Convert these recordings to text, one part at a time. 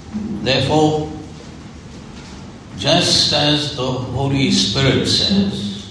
Therefore, just as the Holy Spirit says,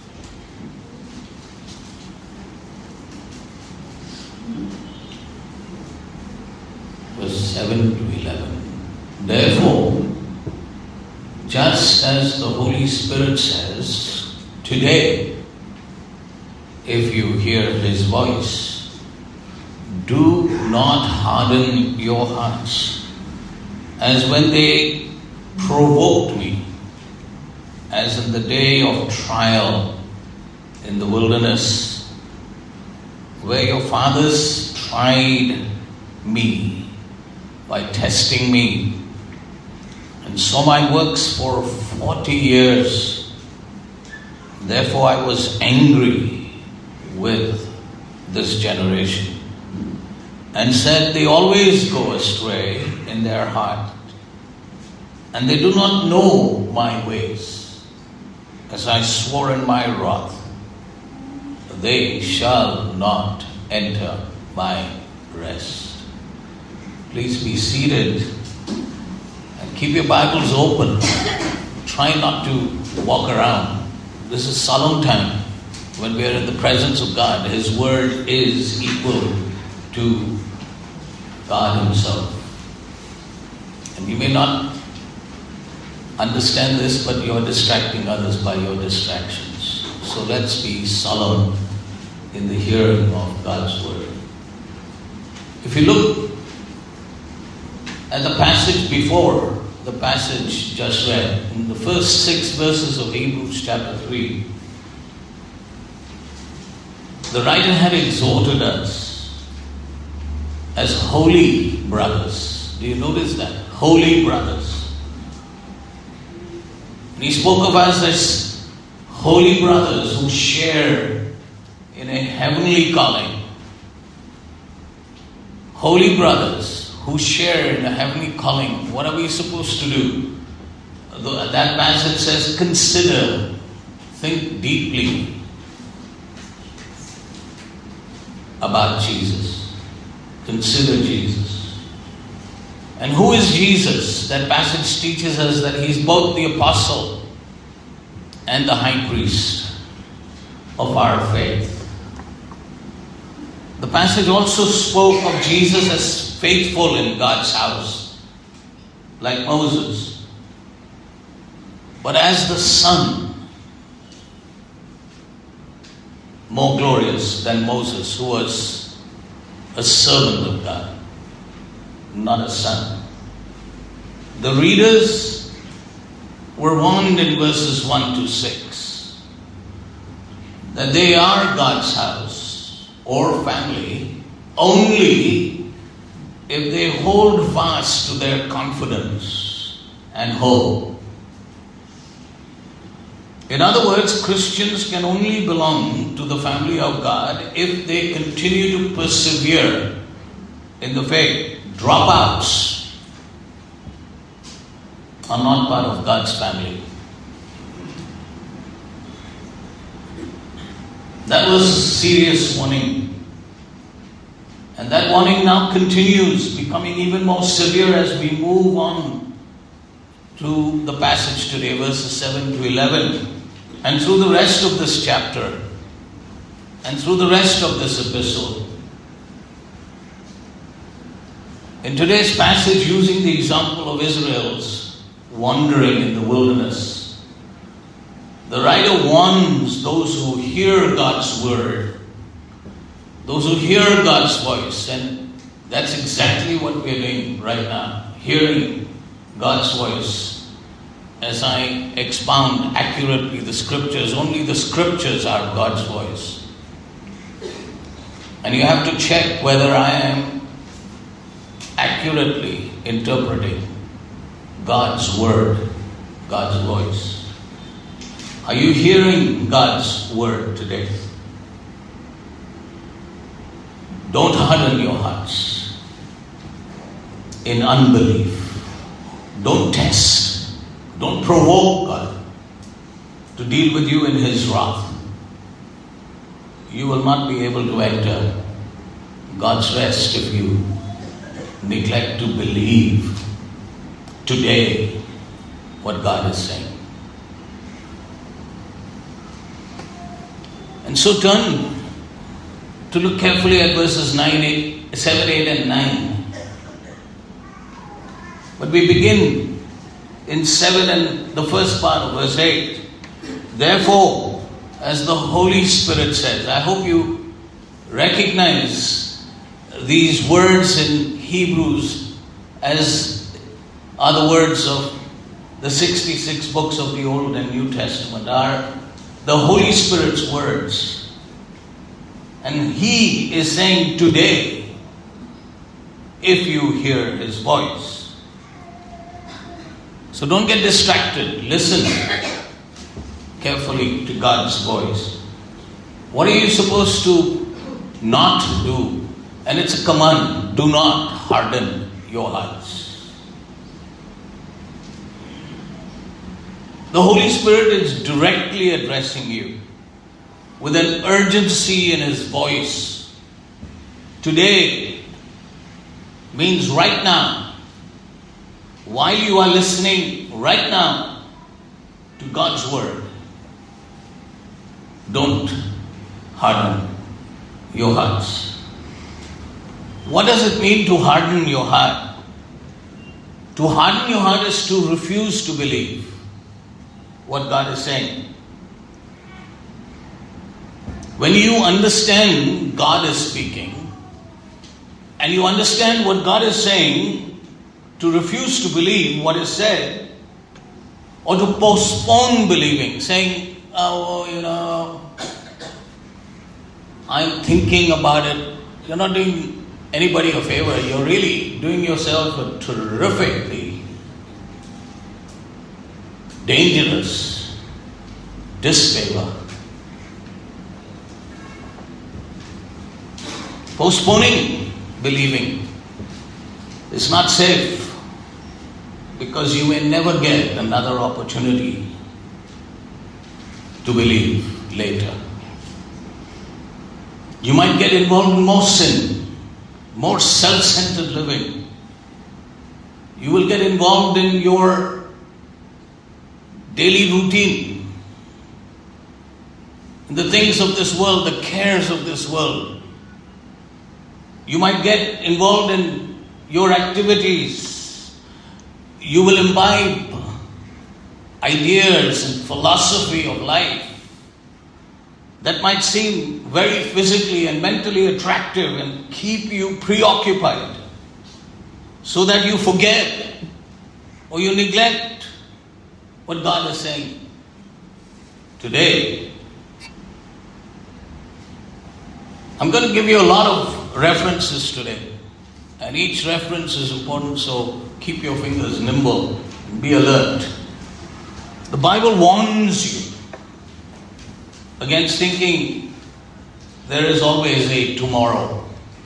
verse 7 to 11, therefore, just as the Holy Spirit says, today, if you hear His voice, do not harden your hearts, as when they provoked me, as in the day of trial in the wilderness, where your fathers tried me by testing me, and saw my works for 40 years. Therefore I was angry with this generation, and said, they always go astray in their heart, and they do not know my ways. As I swore in my wrath, they shall not enter my rest. Please be seated and keep your Bibles open. Try not to walk around. This is solemn time when we are in the presence of God. His word is equal to God Himself. And you may not understand this, but you are distracting others by your distractions. So let's be solemn in the hearing of God's word. If you look at the passage before the passage just read, in the first 6 verses of Hebrews chapter 3, the writer had exhorted us as holy brothers. Do you notice that? Holy brothers. And he spoke of us as holy brothers who share in a heavenly calling. Holy brothers who share in a heavenly calling. What are we supposed to do? That passage says, consider, think deeply about Jesus. Consider Jesus. And who is Jesus? That passage teaches us that He's both the apostle and the high priest of our faith. The passage also spoke of Jesus as faithful in God's house, like Moses, but as the Son, more glorious than Moses, who was a servant of God, not a son. The readers were warned in verses 1 to 6 that they are God's house or family only if they hold fast to their confidence and hope. In other words, Christians can only belong to the family of God if they continue to persevere in the faith. Dropouts are not part of God's family. That was a serious warning. And that warning now continues, becoming even more severe as we move on to the passage today, verses 7 to 11, and through the rest of this chapter, and through the rest of this epistle. In today's passage, using the example of Israel's wandering in the wilderness, the writer warns those who hear God's word, those who hear God's voice, and that's exactly what we're doing right now, hearing God's voice. As I expound accurately the scriptures, only the scriptures are God's voice. And you have to check whether I am accurately interpreting God's word, God's voice. Are you hearing God's word today? Don't harden your hearts in unbelief. Don't test. Don't provoke God to deal with you in His wrath. You will not be able to enter God's rest if you neglect to believe today what God is saying. And so turn to look carefully at verses 7, 8 and 9. But we begin in 7 and the first part of verse 8. Therefore, as the Holy Spirit says, I hope you recognize these words in Hebrews as are the words of the 66 books of the Old and New Testament, are the Holy Spirit's words. And He is saying today, if you hear His voice. So don't get distracted. Listen carefully to God's voice. What are you supposed to not do? And it's a command. Do not harden your hearts. The Holy Spirit is directly addressing you with an urgency in His voice. Today means right now. While you are listening right now to God's word, don't harden your hearts. What does it mean to harden your heart? To harden your heart is to refuse to believe what God is saying. When you understand God is speaking and you understand what God is saying, to refuse to believe what is said or to postpone believing, saying, I'm thinking about it. You're not doing anybody a favor. You're really doing yourself a terrifically dangerous disfavor. Postponing believing is not safe because you may never get another opportunity to believe later. You might get involved in more sin, more self-centered living. You will get involved in your daily routine, in the things of this world, the cares of this world. You might get involved in your activities. You will imbibe ideas and philosophy of life that might seem very physically and mentally attractive and keep you preoccupied so that you forget or you neglect what God is saying. Today, I'm going to give you a lot of references today. And each reference is important, so keep your fingers nimble and be alert. The Bible warns you against thinking there is always a tomorrow.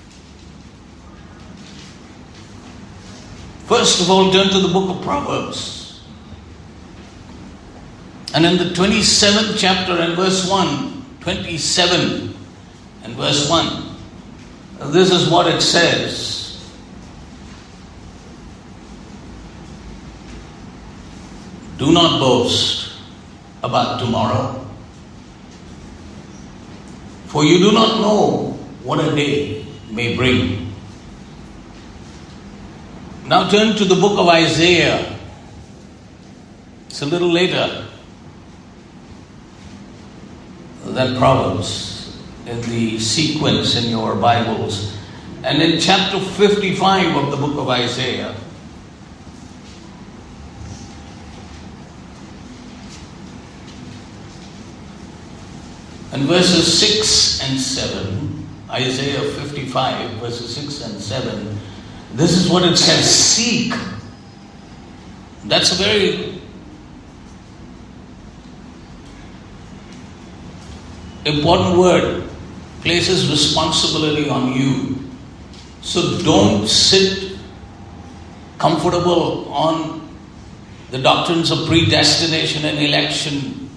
First of all, turn to the book of Proverbs. And in the 27th chapter and verse 1, 27 and verse 1, this is what it says. Do not boast about tomorrow, for you do not know what a day may bring. Now turn to the book of Isaiah. It's a little later than Proverbs in the sequence in your Bibles. And in chapter 55 of the book of Isaiah, and verses 6 and 7, Isaiah 55, verses 6 and 7, this is what it says: seek. That's a very important word. Places responsibility on you. So don't sit comfortable on the doctrines of predestination and election.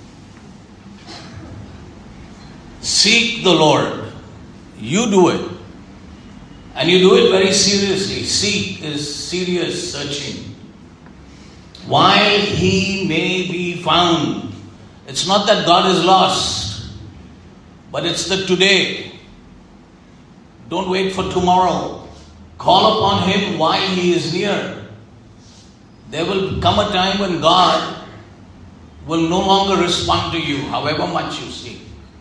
Seek the Lord. You do it. And you do it very seriously. Seek is serious searching. while he may be found. It's not that God is lost, but it's the today. Don't wait for tomorrow. Call upon him while he is near. There will come a time when God will no longer respond to you, however much you seek.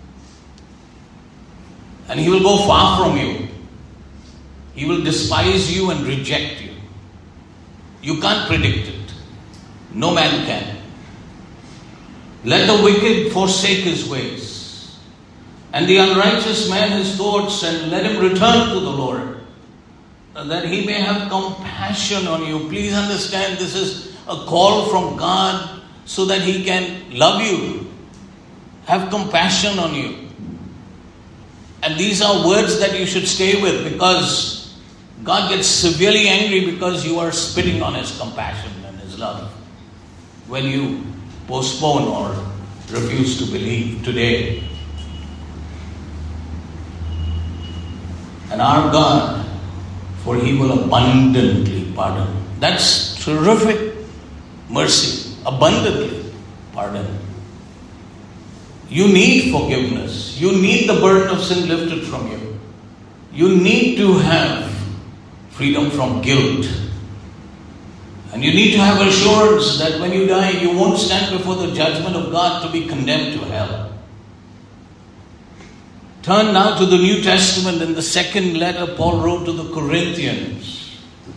And he will go far from you. He will despise you and reject you. You can't predict it. No man can. Let the wicked forsake his ways, and the unrighteous man his thoughts, and let him return to the Lord, that he may have compassion on you. Please understand, this is a call from God so that he can love you, have compassion on you. And these are words that you should stay with, because God gets severely angry because you are spitting on his compassion and his love when you postpone or refuse to believe today. And our God, for he will abundantly pardon. That's terrific mercy. Abundantly pardon. You need forgiveness. You need the burden of sin lifted from you. You need to have freedom from guilt. And you need to have assurance that when you die, you won't stand before the judgment of God to be condemned to hell. Turn now to the New Testament in the second letter Paul wrote to the Corinthians.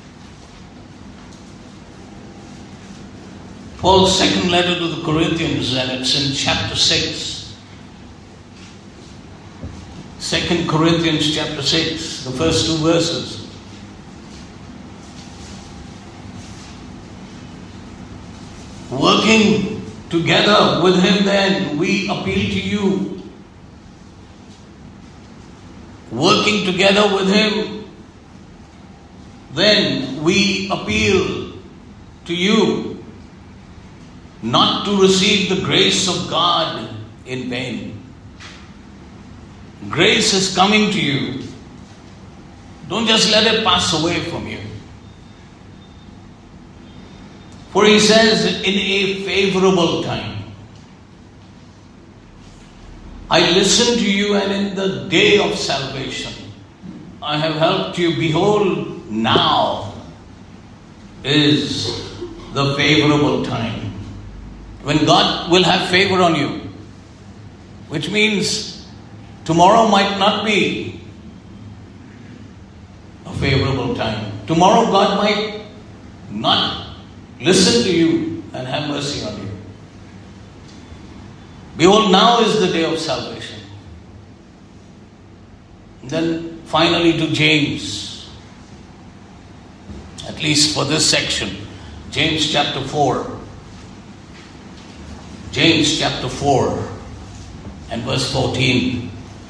Paul's second letter to the Corinthians, and it's in chapter 6. 2 Corinthians chapter 6, the first two verses. Working together with him, then we appeal to you. Working together with him, then we appeal to you not to receive the grace of God in vain. Grace is coming to you. Don't just let it pass away from you. For he says, in a favorable time, I listened to you, and in the day of salvation, I have helped you. Behold, now is the favorable time when God will have favor on you, which means tomorrow might not be a favorable time. Tomorrow God might not listen to you and have mercy on you. Behold, now is the day of salvation. Then finally to James, at least for this section, James chapter 4. James chapter 4 and verse 14.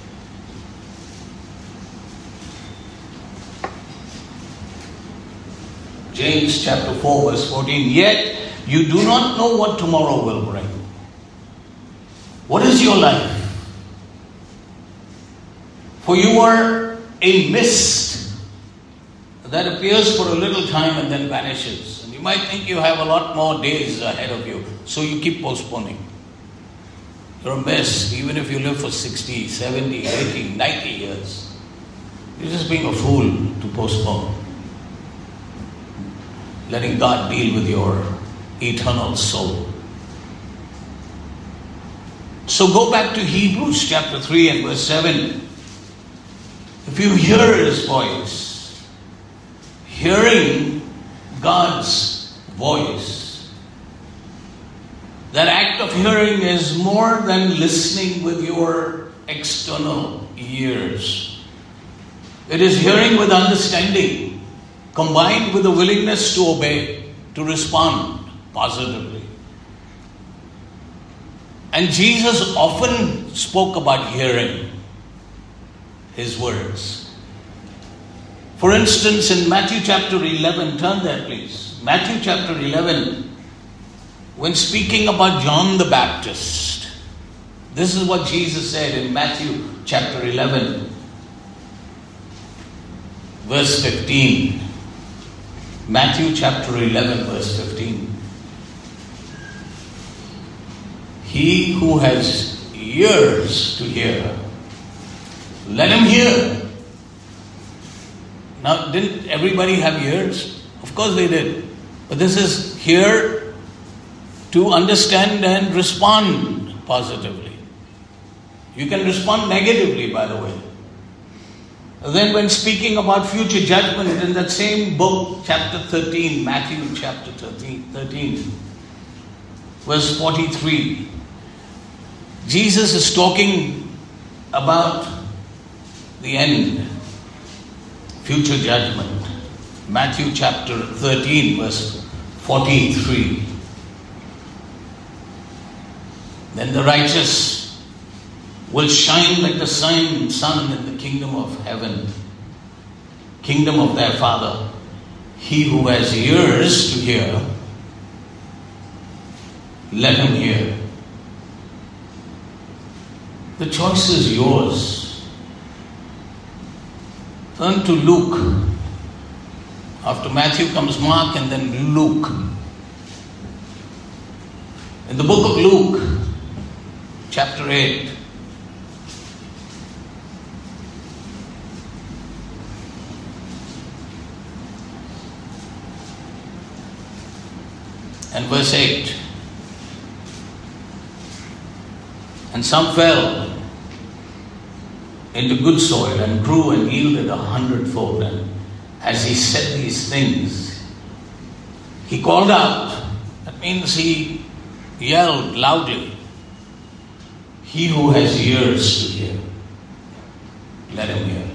James chapter 4 verse 14. Yet you do not know what tomorrow will bring. What is your life? For you are a mist that appears for a little time and then vanishes. And you might think you have a lot more days ahead of you, so you keep postponing. You're a mist, even if you live for 60, 70, 80, 90 years. You're just being a fool to postpone. Letting God deal with your eternal soul. So go back to Hebrews chapter 3 and verse 7. If you hear his voice, hearing God's voice, that act of hearing is more than listening with your external ears. It is hearing with understanding, combined with a willingness to obey, to respond positively. And Jesus often spoke about hearing his words. For instance, in Matthew chapter 11, turn there please. Matthew chapter 11, when speaking about John the Baptist, this is what Jesus said in Matthew chapter 11, verse 15. Matthew chapter 11, verse 15. He who has ears to hear, let him hear. Now, didn't everybody have ears? Of course they did. But this is hear to understand and respond positively. You can respond negatively, by the way. Then when speaking about future judgment, in that same book, chapter 13, Matthew chapter 13, verse 43, Jesus is talking about the end, future judgment. Matthew chapter 13, verse 43. Then the righteous will shine like the sun in the kingdom of heaven, kingdom of their Father. He who has ears to hear, let him hear. The choice is yours. Turn to Luke. After Matthew comes Mark and then Luke. In the book of Luke, chapter 8, and verse 8. And some fell into good soil and grew and yielded 100-fold. And as he said these things, he called out. That means he yelled loudly. He who has ears to hear, let him hear.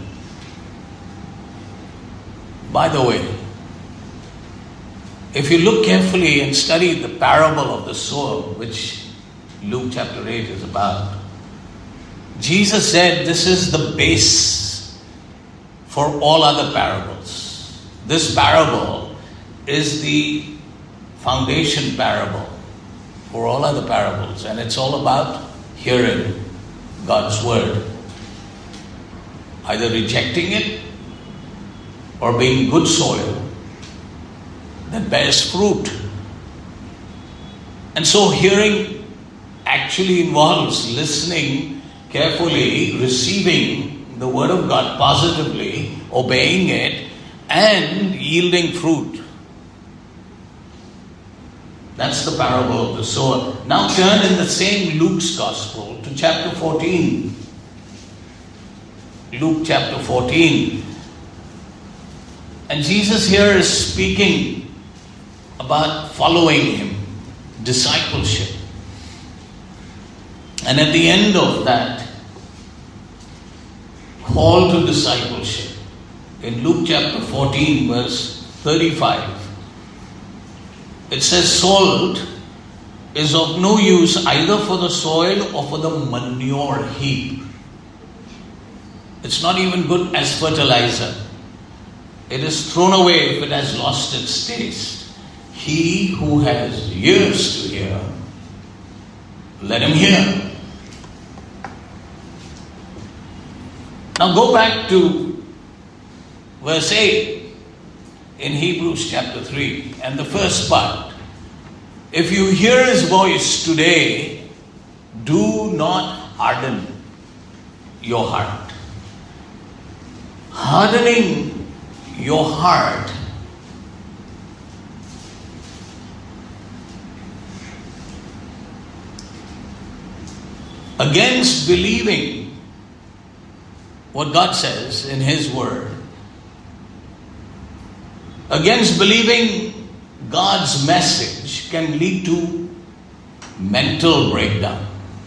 By the way, if you look carefully and study the parable of the sower, which Luke chapter 8 is about, Jesus said this is the base for all other parables. This parable is the foundation parable for all other parables, and it's all about hearing God's word, either rejecting it or being good soil that bears fruit. And so hearing actually involves listening carefully, receiving the word of God positively, obeying it, and yielding fruit. That's the parable of the sower. Now turn in the same Luke's Gospel to chapter 14. Luke chapter 14. And Jesus here is speaking about following him, discipleship. And at the end of that call to discipleship, in Luke chapter 14, verse 35, it says, salt is of no use either for the soil or for the manure heap. It's not even good as fertilizer. It is thrown away if it has lost its taste. He who has ears to hear, let him hear. Now go back to verse 8 in Hebrews chapter 3 and the first part. If you hear his voice today, do not harden your heart. Hardening your heart against believing what God says in his word, against believing God's message, can lead to mental breakdown.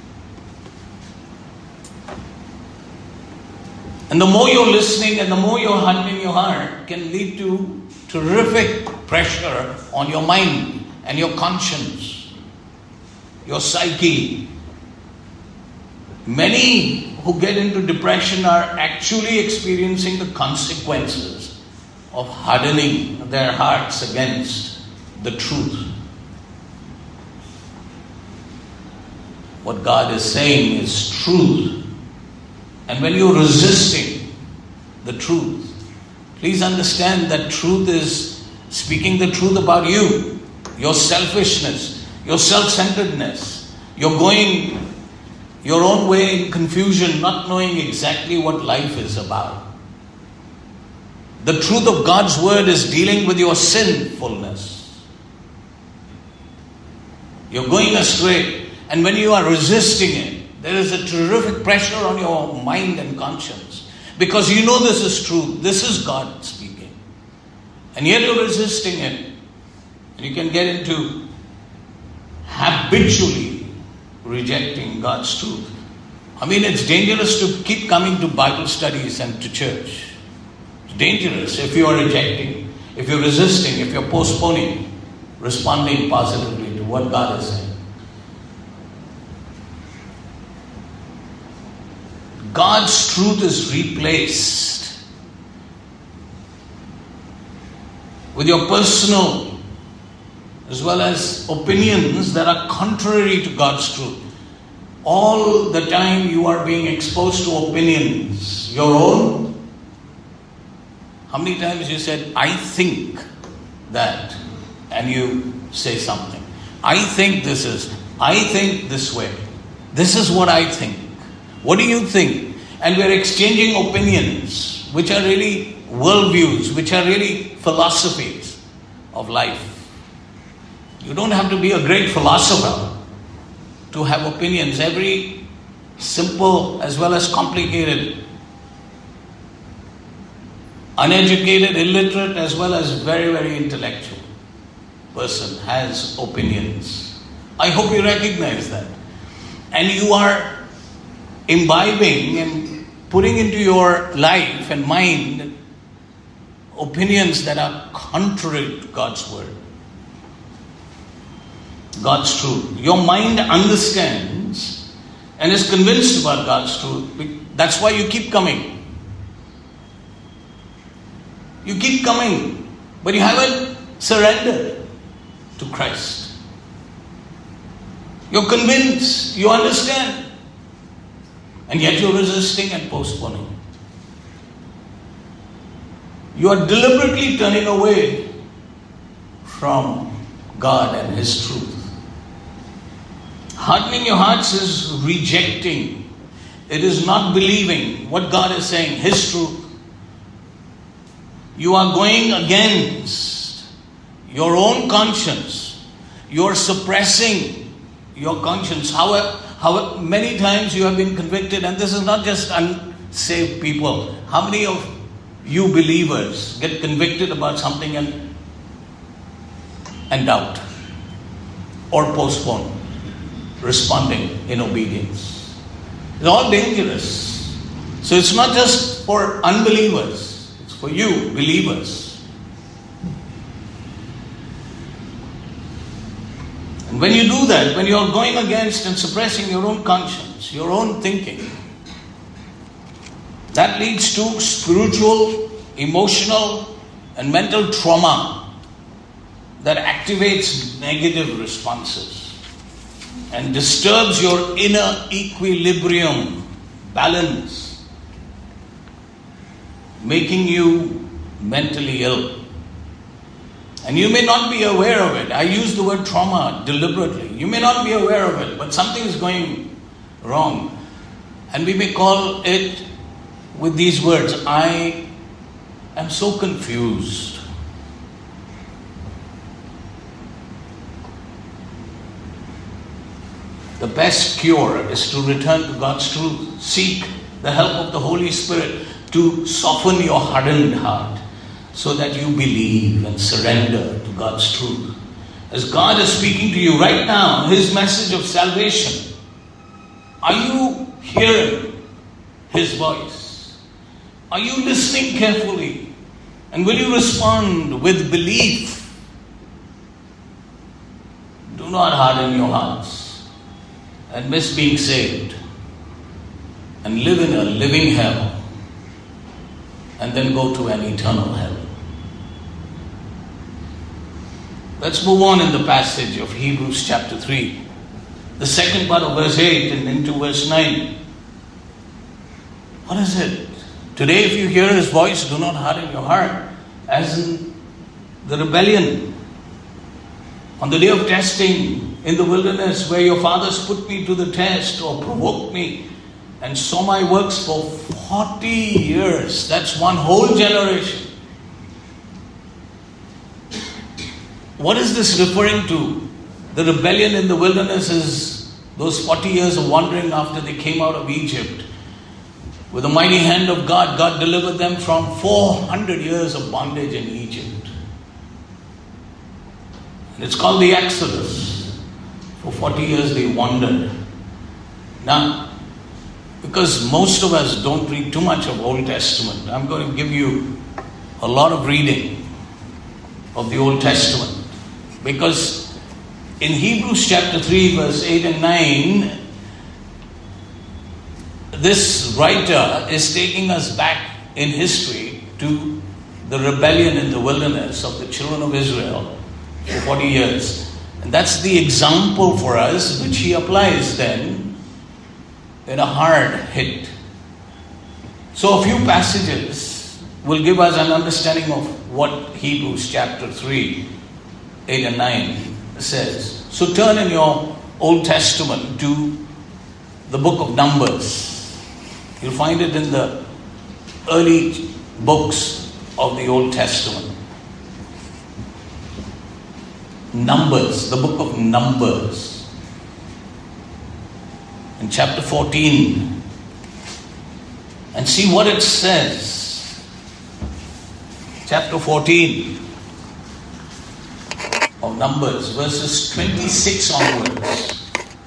And the more you're listening and the more you're hardening your heart, can lead to terrific pressure on your mind and your conscience, your psyche. Many who get into depression are actually experiencing the consequences of hardening their hearts against the truth. What God is saying is truth. And when you're resisting the truth, please understand that truth is speaking the truth about you, your selfishness, your self-centeredness, You're going your own way in confusion, not knowing exactly what life is about. The truth of God's word is dealing with your sinfulness. You're going astray, and when you are resisting it, there is a terrific pressure on your mind and conscience, because you know this is true, this is God speaking, and yet you're resisting it, and you can get into habitually rejecting God's truth. I mean, it's dangerous to keep coming to Bible studies and to church. It's dangerous if you are rejecting, if you're resisting, if you're postponing, responding positively to what God is saying. God's truth is replaced with your personal as well as opinions that are contrary to God's truth. All the time you are being exposed to opinions, your own. How many times you said, I think that, and you say something. I think this way. This is what I think. What do you think? And we're exchanging opinions, which are really worldviews, which are really philosophies of life. You don't have to be a great philosopher to have opinions. Every simple as well as complicated, uneducated, illiterate as well as very, very intellectual person has opinions. I hope you recognize that. And you are imbibing and putting into your life and mind opinions that are contrary to God's word. God's truth. Your mind understands and is convinced about God's truth. That's why you keep coming. You keep coming, but you haven't surrendered to Christ. You're convinced, you understand, and yet you're resisting and postponing. You are deliberately turning away from God and His truth. Hardening your hearts is rejecting. It is not believing what God is saying, His truth. You are going against your own conscience. You are suppressing your conscience. However, many times you have been convicted, and this is not just unsaved people. How many of you believers get convicted about something and doubt or postpone responding in obedience? It's all dangerous. So it's not just for unbelievers, it's for you, believers. And when you do that, when you're going against and suppressing your own conscience, your own thinking, that leads to spiritual, emotional, and mental trauma that activates negative responses and disturbs your inner equilibrium, balance, making you mentally ill. And you may not be aware of it. I use the word trauma deliberately. You may not be aware of it, but something is going wrong. And we may call it with these words, I am so confused. The best cure is to return to God's truth. Seek the help of the Holy Spirit to soften your hardened heart so that you believe and surrender to God's truth. As God is speaking to you right now, His message of salvation, are you hearing His voice? Are you listening carefully? And will you respond with belief? Do not harden your hearts and miss being saved and live in a living hell and then go to an eternal hell. Let's move on in the passage of Hebrews chapter 3. The second part of verse 8 and into verse 9. What is it? Today if you hear His voice, do not harden your heart, as in the rebellion on the day of testing in the wilderness where your fathers put me to the test or provoked me and saw my works for 40 years. That's one whole generation. What is this referring to? The rebellion in the wilderness is those 40 years of wandering after they came out of Egypt. With the mighty hand of God, God delivered them from 400 years of bondage in Egypt. And it's called the Exodus. For 40 years they wandered. Now, because most of us don't read too much of Old Testament, I'm going to give you a lot of reading of the Old Testament. Because in Hebrews chapter 3 verse 8 and 9, this writer is taking us back in history to the rebellion in the wilderness of the children of Israel for 40 years. And that's the example for us which he applies then in a hard hit. So a few passages will give us an understanding of what Hebrews chapter 3, 8 and 9 says. So turn in your Old Testament to the book of Numbers. You'll find it in the early books of the Old Testament. Numbers, the book of Numbers. In chapter 14. And see what it says. Chapter 14 of Numbers, verses 26 onwards.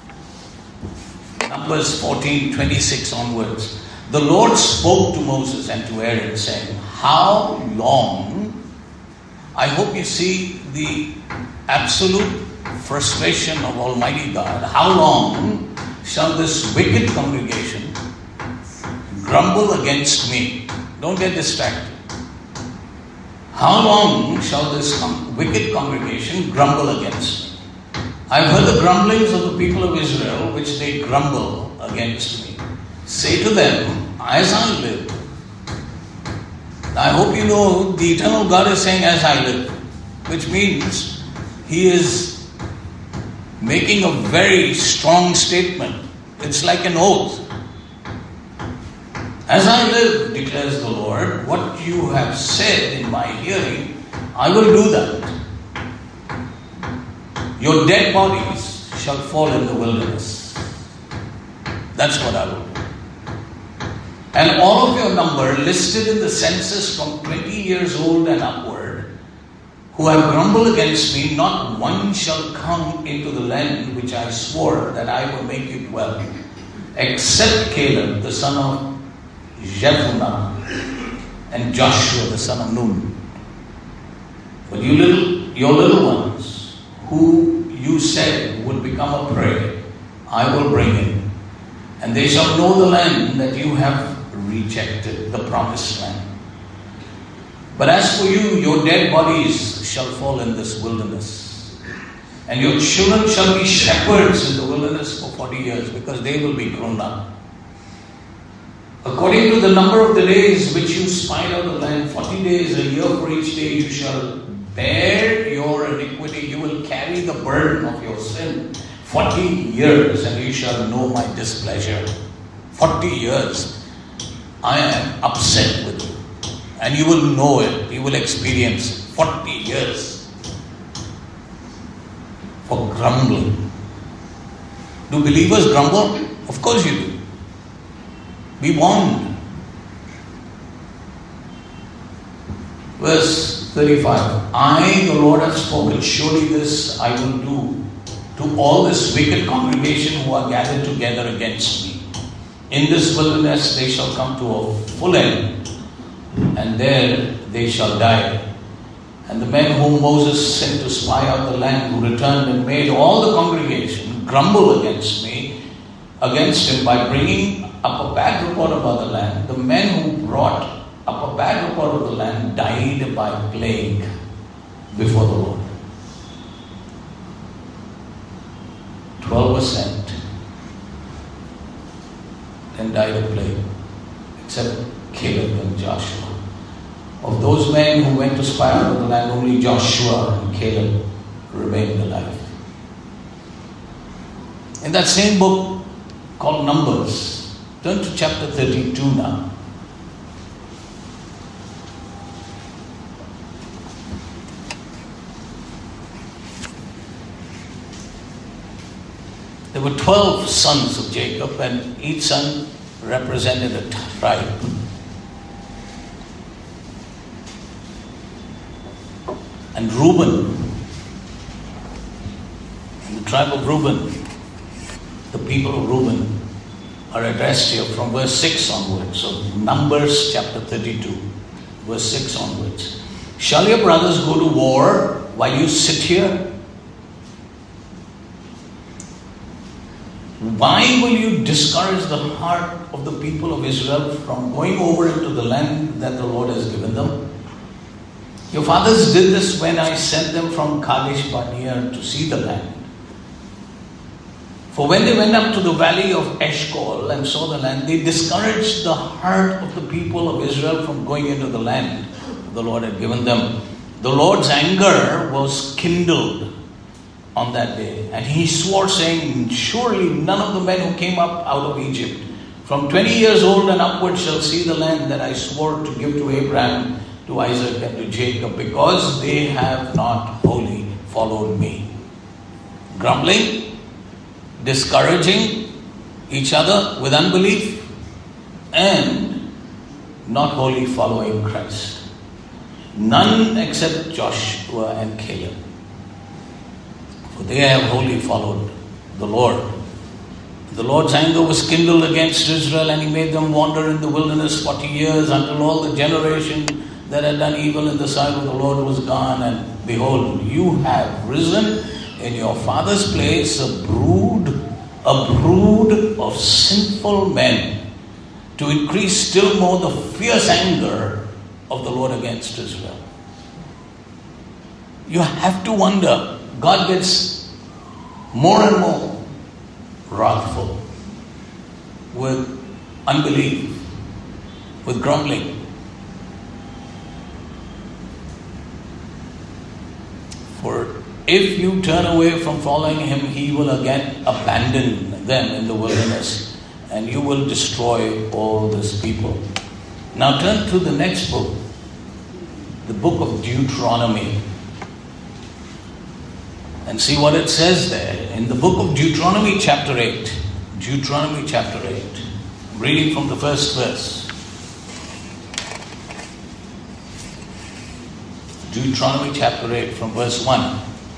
Numbers 14, 26 onwards. The Lord spoke to Moses and to Aaron, saying, how long? I hope you see the absolute frustration of Almighty God. How long shall this wicked congregation grumble against me? Don't get distracted. How long shall this wicked congregation grumble against me? I've heard the grumblings of the people of Israel, which they grumble against me. Say to them, as I live. I hope you know the eternal God is saying, as I live, which means he is making a very strong statement. It's like an oath. As I live, declares the Lord, what you have said in my hearing, I will do that. Your dead bodies shall fall in the wilderness. That's what I will do. And all of your number listed in the census from 20 years old and upward, who have grumbled against me, not one shall come into the land which I swore that I will make you dwell, except Caleb, the son of Jephunneh, and Joshua, the son of Nun. But your little ones, who you said would become a prey, I will bring in, and they shall know the land that you have rejected, the promised land. But as for you, your dead bodies shall fall in this wilderness, and your children shall be shepherds in the wilderness for 40 years, because they will be grown up. According to the number of the days which you spied out the land, 40 days, a year for each day, you shall bear your iniquity. You will carry the burden of your sin 40 years, and you shall know my displeasure. 40 years. I am upset with you. And you will know it. You will experience 40 years for grumbling. Do believers grumble? Of course you do. Be warned. Verse 35. I, the Lord, have spoken. Surely this I will do to all this wicked congregation who are gathered together against me. In this wilderness they shall come to a full end, and there they shall die. And the men whom Moses sent to spy out the land, who returned and made all the congregation grumble against him by bringing up a bad report about the land, the men who brought up a bad report of the land died by plague before the Lord. 12% then died of plague, except Caleb and Joshua. Of those men who went to spy out of the land, only Joshua and Caleb remained alive. In that same book called Numbers, turn to chapter 32 now. There were 12 sons of Jacob, and each son represented a tribe. And Reuben, the tribe of Reuben, the people of Reuben are addressed here from verse 6 onwards. So Numbers chapter 32, verse 6 onwards. Shall your brothers go to war while you sit here? Why will you discourage the heart of the people of Israel from going over into the land that the Lord has given them? Your fathers did this when I sent them from Kadesh Barnea to see the land. For when they went up to the valley of Eshcol and saw the land, they discouraged the heart of the people of Israel from going into the land the Lord had given them. The Lord's anger was kindled on that day, and he swore, saying, surely none of the men who came up out of Egypt from 20 years old and upward shall see the land that I swore to give to Abraham, to Isaac, and to Jacob, because they have not wholly followed me. Grumbling, discouraging each other with unbelief, and not wholly following Christ. None except Joshua and Caleb. For they have wholly followed the Lord. The Lord's anger was kindled against Israel, and he made them wander in the wilderness 40 years, until all the generation that had done evil in the sight of the Lord was gone. And behold, you have risen in your father's place a brood of sinful men, to increase still more the fierce anger of the Lord against Israel. You have to wonder. God gets more and more wrathful with unbelief, with grumbling. For if you turn away from following him, he will again abandon them in the wilderness, and you will destroy all this people. Now turn to the next book, the book of Deuteronomy, and see what it says there. In the book of Deuteronomy chapter 8, reading from the first verse. Deuteronomy chapter 8 from verse 1.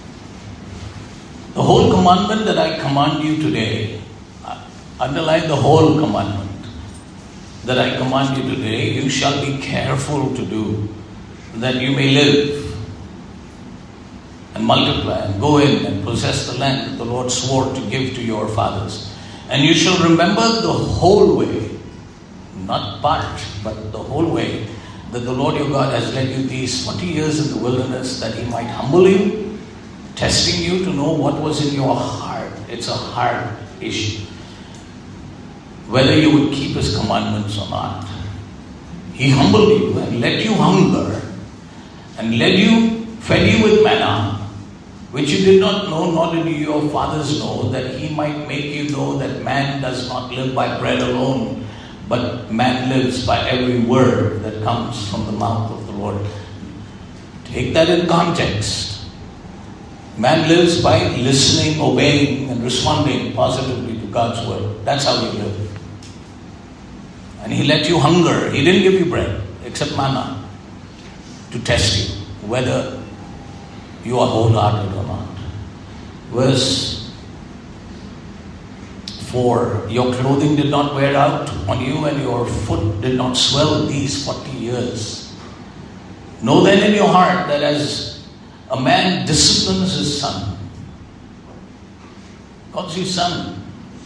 The whole commandment that I command you today, underline the whole commandment that I command you today, you shall be careful to do, that you may live and multiply and go in and possess the land that the Lord swore to give to your fathers. And you shall remember the whole way, not part, but the whole way, that the Lord your God has led you these 40 years in the wilderness, that he might humble you, testing you to know what was in your heart. It's a hard issue, whether you would keep his commandments or not. He humbled you and let you hunger, and fed you with manna, which you did not know, nor did your fathers know, that he might make you know that man does not live by bread alone, but man lives by every word that comes from the mouth of the Lord. Take that in context. Man lives by listening, obeying, and responding positively to God's word. That's how we live. And he let you hunger. He didn't give you bread, except manna, to test you, whether you are wholehearted or not. Verse 4, your clothing did not wear out on you, and your foot did not swell these 40 years. Know then in your heart that as a man disciplines his son, calls you son,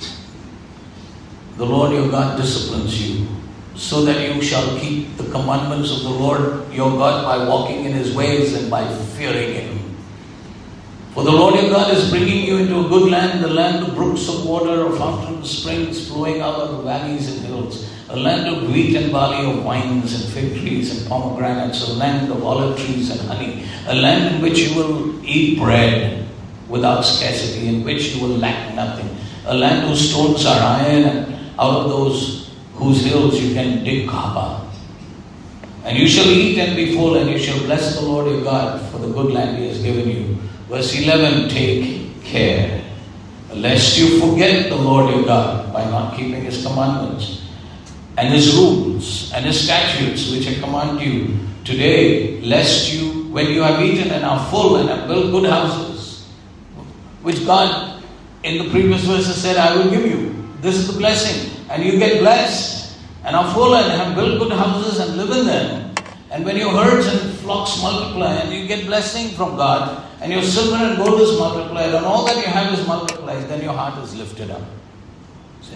the Lord your God disciplines you, so that you shall keep the commandments of the Lord your God by walking in his ways and by fearing him. For the Lord your God is bringing you into a good land, the land of brooks of water, of fountains, springs flowing out of the valleys and hills, a land of wheat and barley, of wines and fig trees and pomegranates, a land of olive trees and honey, a land in which you will eat bread without scarcity, in which you will lack nothing. A land whose stones are iron, and out of those whose hills you can dig copper. And you shall eat and be full, and you shall bless the Lord your God for the good land he has given you. Verse 11, take care, lest you forget the Lord your God by not keeping his commandments and his rules and his statutes which I command you today, lest you, when you have eaten and are full and have built good houses, which God in the previous verses said, I will give you. This is the blessing. And you get blessed and are full and have built good houses and live in them. And when your herds and flocks multiply and you get blessing from God, and your silver and gold is multiplied, and all that you have is multiplied, then your heart is lifted up. See?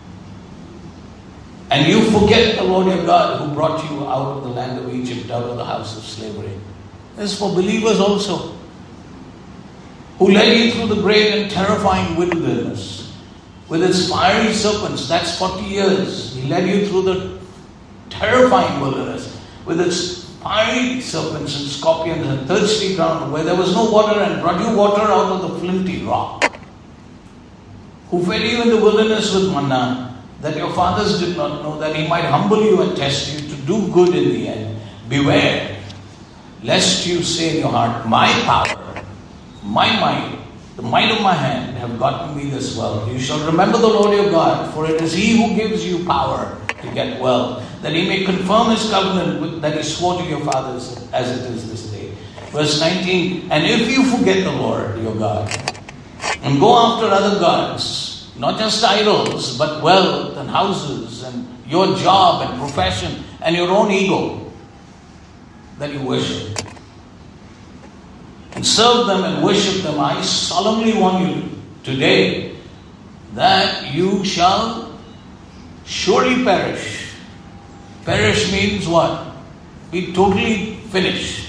And you forget the Lord your God who brought you out of the land of Egypt, out of the house of slavery. This is for believers also, who led you through the great and terrifying wilderness with its fiery serpents. That's 40 years. He led you through the terrifying wilderness with its fiery serpents and scorpions and thirsty ground where there was no water, and brought you water out of the flinty rock. Who fed you in the wilderness with manna, that your fathers did not know, that he might humble you and test you to do good in the end. Beware, lest you say in your heart, my power, my might, the might of my hand have gotten me this wealth. You shall remember the Lord your God, for it is he who gives you power to get wealth, that he may confirm his covenant that he swore to your fathers as it is this day. Verse 19, and if you forget the Lord your God and go after other gods, not just idols, but wealth and houses and your job and profession and your own ego that you worship, and serve them and worship them, I solemnly warn you today that you shall surely perish. Perish means what? Be totally finished.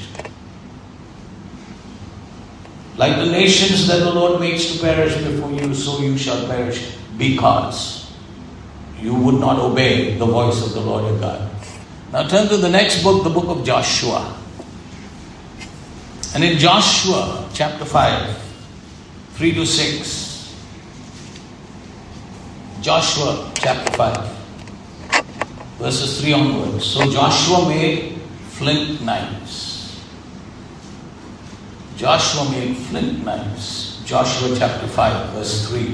Like the nations that the Lord makes to perish before you, so you shall perish, because you would not obey the voice of the Lord your God. Now turn to the next book, the book of Joshua. And in Joshua chapter 5, 3 to 6, Joshua chapter 5, verses 3 onwards. So Joshua made flint knives. Joshua made flint knives. Joshua chapter 5, verse 3.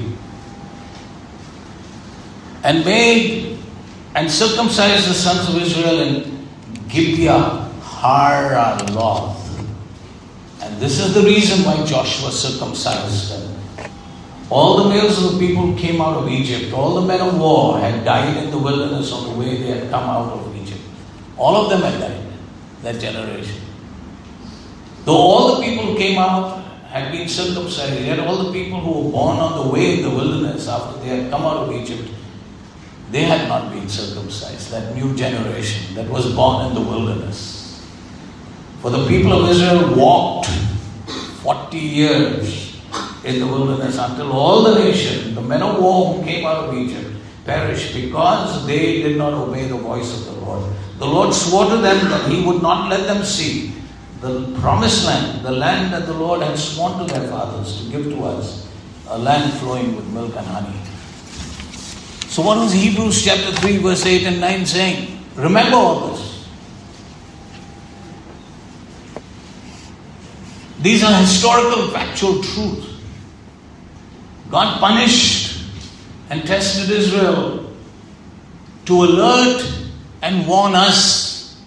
And made and circumcised the sons of Israel in Gibeah Haraloth. And this is the reason why Joshua circumcised them. All the males of the people came out of Egypt. All the men of war had died in the wilderness on the way they had come out of Egypt. All of them had died, that generation. Though all the people who came out had been circumcised, yet all the people who were born on the way in the wilderness after they had come out of Egypt, they had not been circumcised. That new generation that was born in the wilderness. For the people of Israel walked 40 years in the wilderness until all the nation, the men of war who came out of Egypt, perished because they did not obey the voice of the Lord. The Lord swore to them that he would not let them see the promised land, the land that the Lord had sworn to their fathers to give to us, a land flowing with milk and honey. So what was Hebrews chapter 3 verse 8 and 9 saying? Remember all this. These are historical, factual truths. God punished and tested Israel to alert and warn us.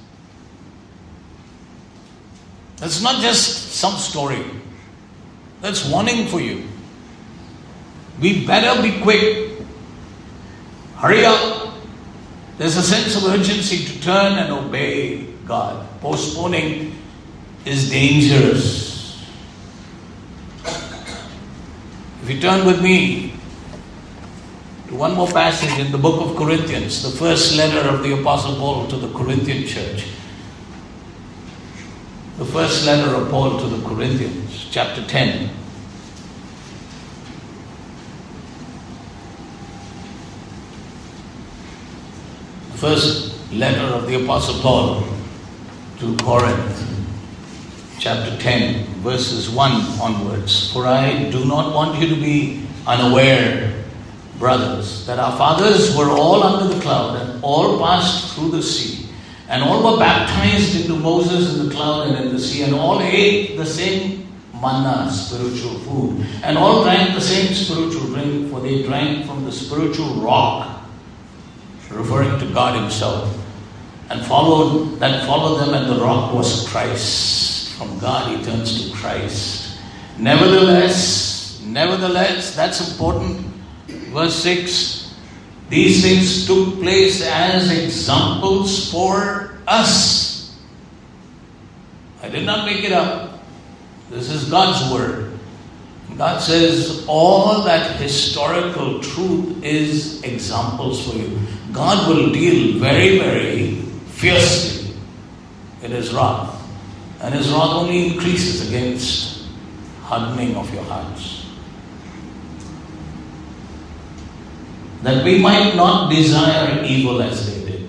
That's not just some story. That's warning for you. We better be quick. Hurry up. There's a sense of urgency to turn and obey God. Postponing is dangerous. If you turn with me to one more passage in the book of Corinthians, the first letter of the Apostle Paul to the Corinthian church. The first letter of Paul to the Corinthians, chapter 10. The first letter of the Apostle Paul to Corinth, chapter 10, verses 1 onwards. For I do not want you to be unaware, brothers, that our fathers were all under the cloud and all passed through the sea, and all were baptized into Moses in the cloud and in the sea, and all ate the same manna, spiritual food, and all drank the same spiritual drink, for they drank from the spiritual rock, referring to God himself, and followed them, and the rock was Christ. From God he turns to Christ. Nevertheless, that's important. Verse 6, these things took place as examples for us. I did not make it up. This is God's word. God says all that historical truth is examples for you. God will deal very, very fiercely in his wrath. And his wrath only increases against hardening of your hearts. That we might not desire evil as they did.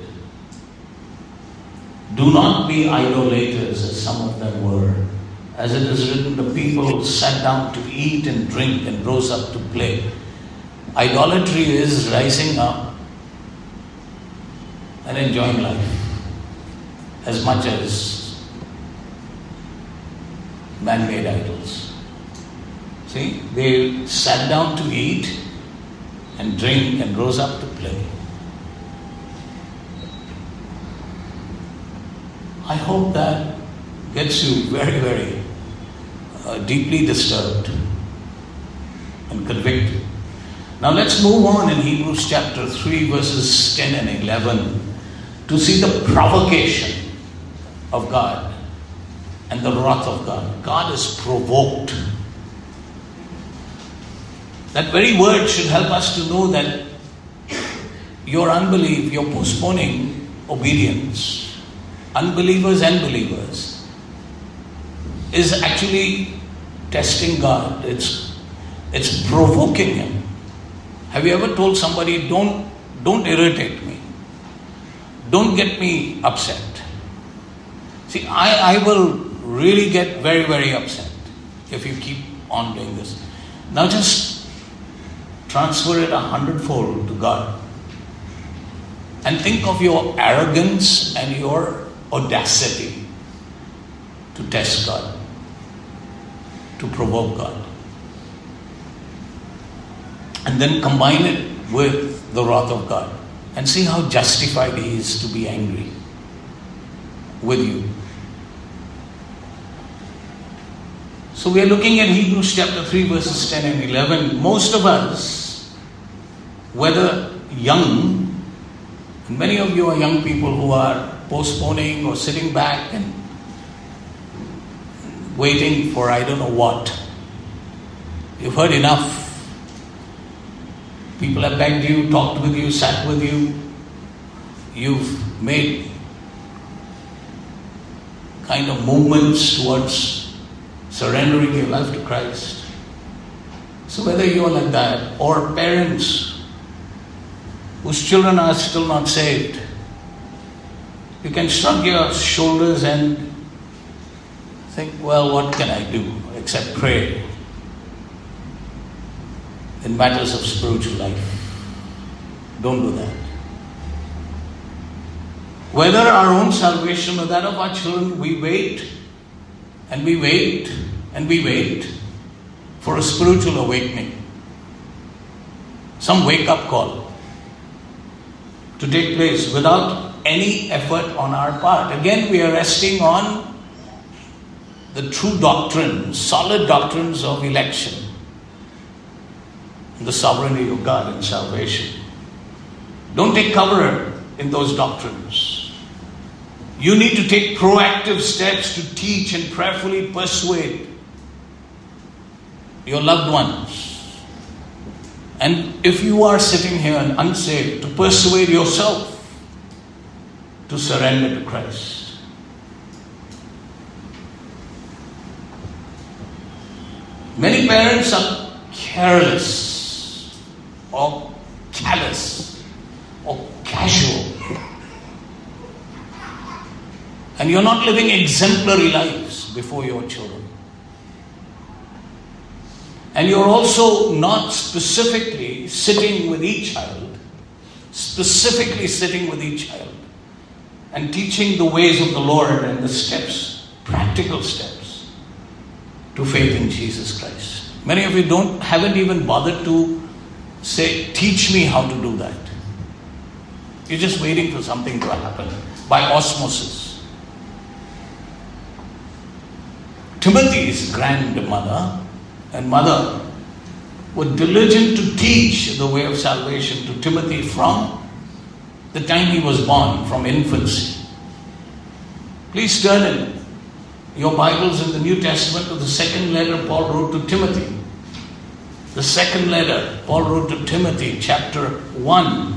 Do not be idolaters as some of them were. As it is written, the people sat down to eat and drink and rose up to play. Idolatry is rising up and enjoying life as much as man-made idols. See, they sat down to eat and drink and rose up to play. I hope that gets you very, very deeply disturbed and convicted. Now let's move on in Hebrews chapter 3 verses 10 and 11 to see the provocation of God and the wrath of God. God is provoked. That very word should help us to know that your unbelief, your postponing obedience, unbelievers and believers, is actually testing God. It's provoking him. Have you ever told somebody, don't irritate me. Don't get me upset. See, I will really get very, very upset if you keep on doing this. Now just transfer it 100-fold to God. And think of your arrogance and your audacity to test God, to provoke God. And then combine it with the wrath of God and see how justified he is to be angry with you. So we are looking at Hebrews chapter 3 verses 10 and 11. Most of us, whether young, and many of you are young people who are postponing or sitting back and waiting for I don't know what. You've heard enough. People have begged you, talked with you, sat with you. You've made kind of movements towards surrendering your life to Christ. So whether you're like that, or parents whose children are still not saved, you can shrug your shoulders and think, well, what can I do except pray in matters of spiritual life? Don't do that. Whether our own salvation or that of our children, we wait and we wait and we wait for a spiritual awakening. Some wake-up call to take place without any effort on our part. Again, we are resting on the true doctrines, solid doctrines of election, the sovereignty of God and salvation. Don't take cover in those doctrines. You need to take proactive steps to teach and prayerfully persuade your loved ones. And if you are sitting here and unsaved, to persuade yourself to surrender to Christ. Many parents are careless or callous or casual. And you're not living exemplary lives. before your children. And you're also not specifically sitting with each child and teaching the ways of the Lord and the steps, practical steps to faith in Jesus Christ. Many of you haven't even bothered to say, teach me how to do that. You're just waiting for something to happen by osmosis. Timothy's grandmother and mother were diligent to teach the way of salvation to Timothy from the time he was born, from infancy. Please turn in your Bibles in the New Testament to the second letter Paul wrote to Timothy. The second letter Paul wrote to Timothy, chapter 1.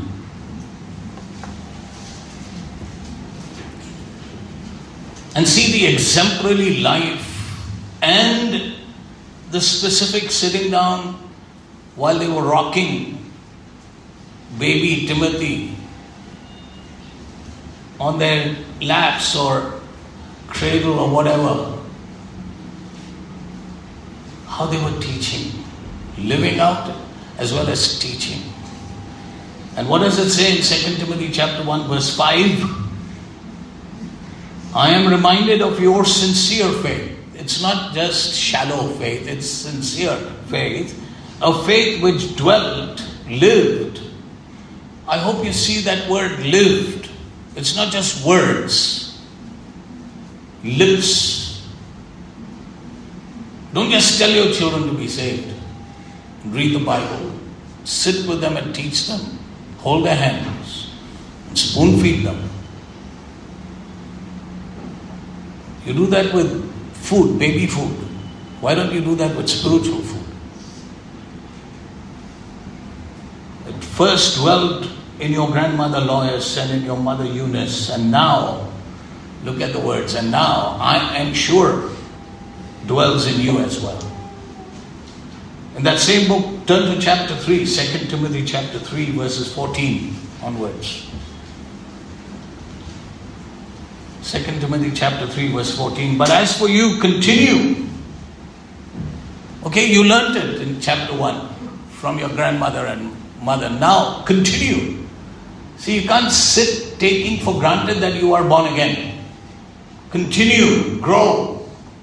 And see the exemplary life and the specific sitting down while they were rocking baby Timothy on their laps or cradle or whatever. How they were teaching, living out as well as teaching. And what does it say in 2 Timothy chapter 1 verse 5? I am reminded of your sincere faith. It's not just shallow faith, it's sincere faith. A faith which lived. I hope you see that word lived. It's not just words. Lips. Don't just tell your children to be saved. Read the Bible. Sit with them and teach them. Hold their hands. And spoon feed them. You do that with food, baby food. Why don't you do that with spiritual food? It first dwelled in your grandmother Lois and in your mother Eunice, and now, look at the words, and now I am sure dwells in you as well. In that same book, turn to chapter 3, 2 Timothy chapter 3, verses 14 onwards. 2 Timothy chapter 3 verse 14. But as for you, continue. Okay, you learned it in chapter 1 from your grandmother and mother. Now, continue. See, you can't sit taking for granted that you are born again. Continue, grow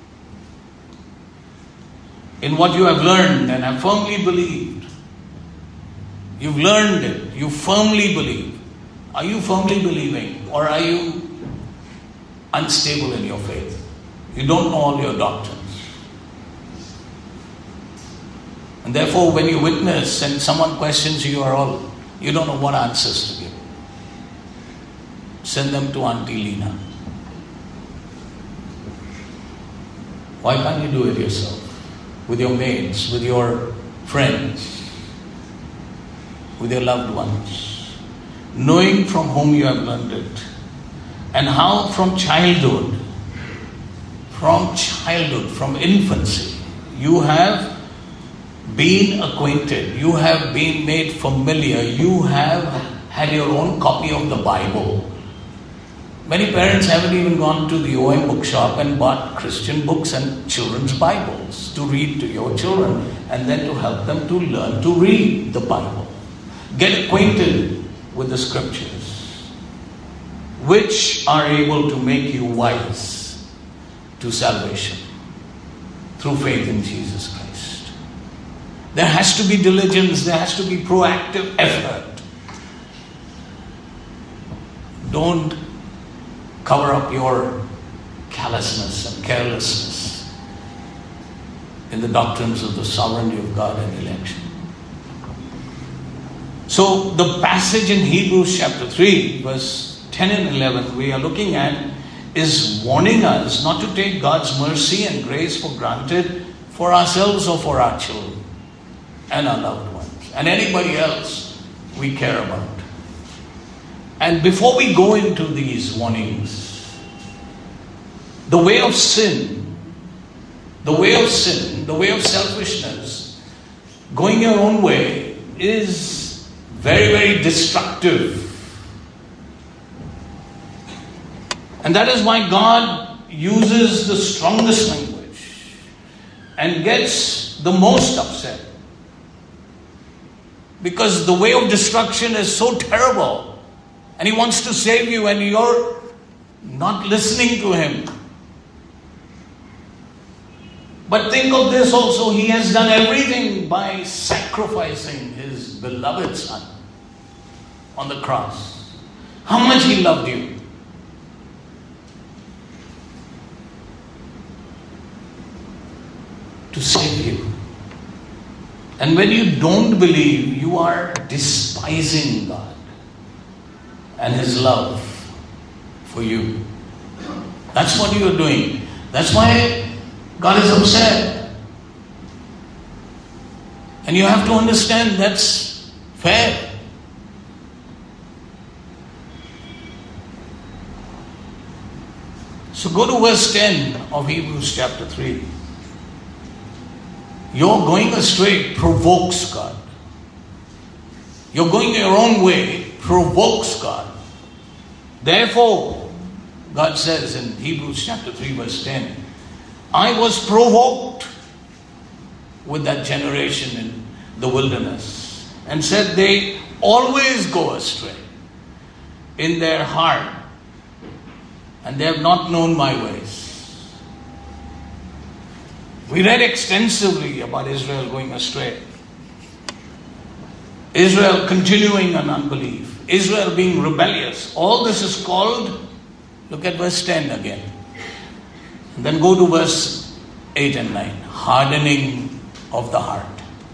in what you have learned and have firmly believed. You've learned it. You firmly believe. Are you firmly believing, or are you unstable in your faith? You don't know all your doctrines. And therefore, when you witness and someone questions you, you don't know what answers to give. Send them to Auntie Lena. Why can't you do it yourself? With your mates, with your friends, with your loved ones. Knowing from whom you have learned it. And how from childhood, from infancy, you have been acquainted, you have been made familiar, you have had your own copy of the Bible. Many parents haven't even gone to the OM bookshop and bought Christian books and children's Bibles to read to your children and then to help them to learn to read the Bible. Get acquainted with the scriptures, which are able to make you wise to salvation through faith in Jesus Christ. There has to be diligence, there has to be proactive effort. Don't cover up your callousness and carelessness in the doctrines of the sovereignty of God and election. So the passage in Hebrews chapter 3 verse 10 and 11 we are looking at is warning us not to take God's mercy and grace for granted for ourselves or for our children and our loved ones and anybody else we care about. And before we go into these warnings, the way of sin, the way of selfishness, going your own way is very, very destructive. And that is why God uses the strongest language and gets the most upset. Because the way of destruction is so terrible. And he wants to save you and you're not listening to him. But think of this also. He has done everything by sacrificing his beloved son on the cross. How much he loved you. To save you. And when you don't believe, you are despising God and his love for you. That's what you are doing. That's why God is upset. And you have to understand that's fair. So go to verse 10 of Hebrews chapter 3. Your going astray provokes God. Your going your own way provokes God. Therefore, God says in Hebrews chapter 3 verse 10, I was provoked with that generation in the wilderness and said they always go astray in their heart and they have not known my ways. We read extensively about Israel going astray. Israel continuing in unbelief. Israel being rebellious. All this is called, look at verse 10 again. And then go to verse 8 and 9. Hardening of the heart.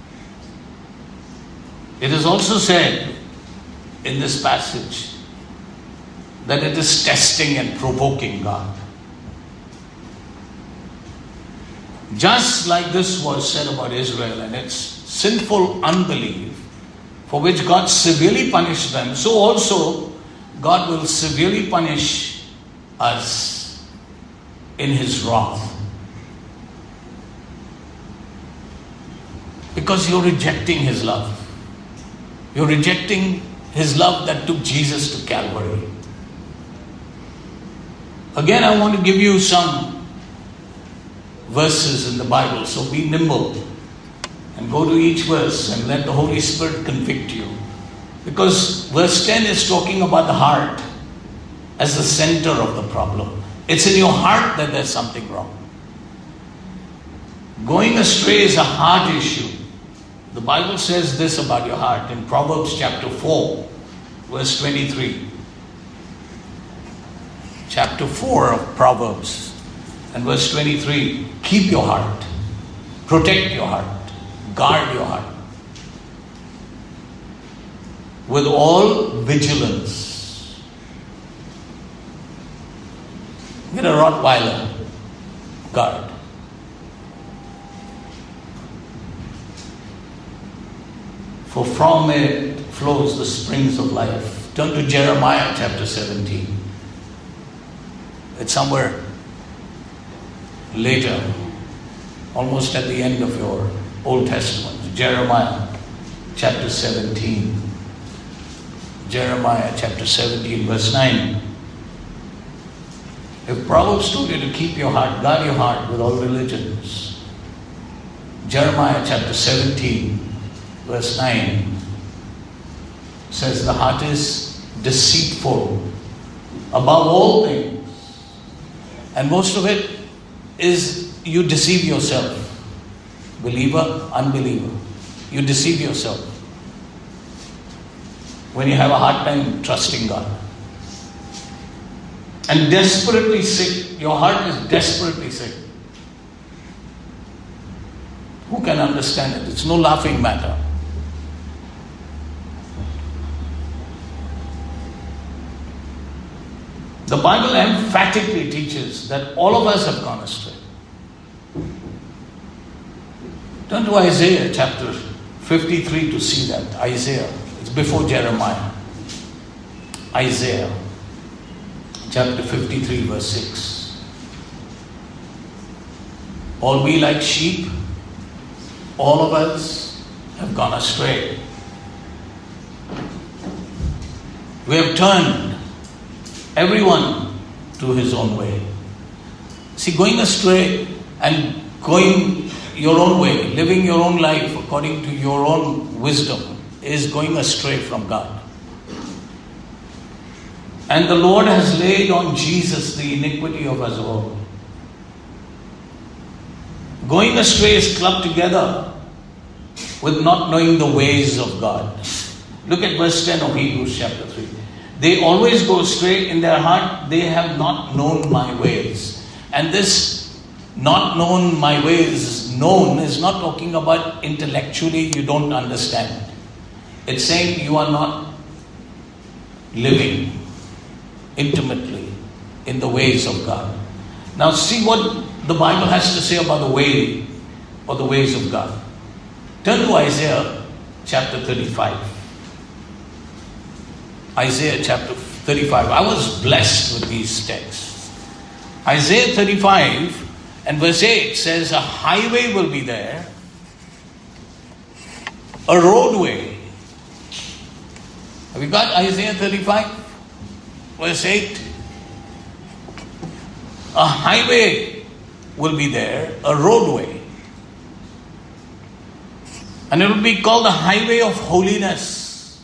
It is also said in this passage that it is testing and provoking God. Just like this was said about Israel and its sinful unbelief, for which God severely punished them, so also God will severely punish us in his wrath. Because you're rejecting his love. You're rejecting his love that took Jesus to Calvary. Again, I want to give you some verses in the Bible, so be nimble and go to each verse and let the Holy Spirit convict you. Because verse 10 is talking about the heart as the center of the problem. It's in your heart that there's something wrong. Going astray is a heart issue. The Bible says this about your heart in Proverbs chapter 4, verse 23. Chapter 4 of Proverbs. And verse 23, keep your heart, protect your heart, guard your heart with all vigilance. Get a Rottweiler, guard. For from it flows the springs of life. Turn to Jeremiah chapter 17. It's somewhere later, almost at the end of your Old Testament, Jeremiah chapter 17. Jeremiah chapter 17 verse 9. If Proverbs told you to keep your heart, guard your heart with all diligence. Jeremiah chapter 17 verse 9 says the heart is deceitful above all things. And most of it is you deceive yourself. Believer, unbeliever. You deceive yourself when you have a hard time trusting God. And desperately sick. Your heart is desperately sick. Who can understand it? It's no laughing matter. The Bible emphatically teaches that all of us have gone astray. Turn to Isaiah chapter 53 to see that. Isaiah. It's before Jeremiah. Isaiah chapter 53 verse 6. All we like sheep, all of us have gone astray. We have turned everyone to his own way. See, going astray and going your own way, living your own life according to your own wisdom is going astray from God. And the Lord has laid on Jesus the iniquity of us all. Going astray is clubbed together with not knowing the ways of God. Look at verse 10 of Hebrews chapter 3. They always go astray in their heart. They have not known my ways. And this not known my ways, known is not talking about intellectually you don't understand. It's saying you are not living intimately in the ways of God. Now see what the Bible has to say about the way or the ways of God. Turn to Isaiah chapter 35. Isaiah chapter 35. I was blessed with these texts. Isaiah 35 and verse 8 says, a highway will be there, a roadway. Have you got Isaiah 35? Verse 8. A highway will be there, a roadway. And it will be called the highway of holiness.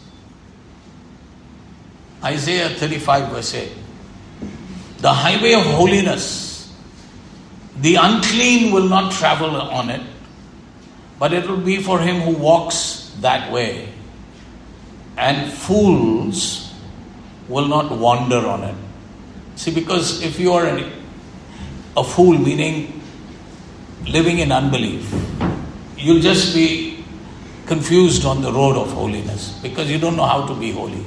Isaiah 35 verse 8. The highway of holiness. The unclean will not travel on it, but it will be for him who walks that way. And fools will not wander on it. See, because if you are a fool, meaning living in unbelief, you'll just be confused on the road of holiness because you don't know how to be holy.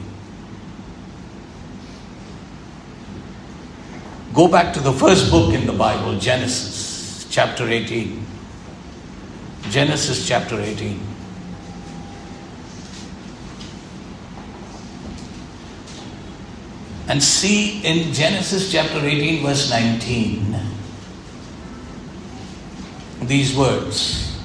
Go back to the first book in the Bible, Genesis chapter 18. Genesis chapter 18. And see in Genesis chapter 18 verse 19 these words.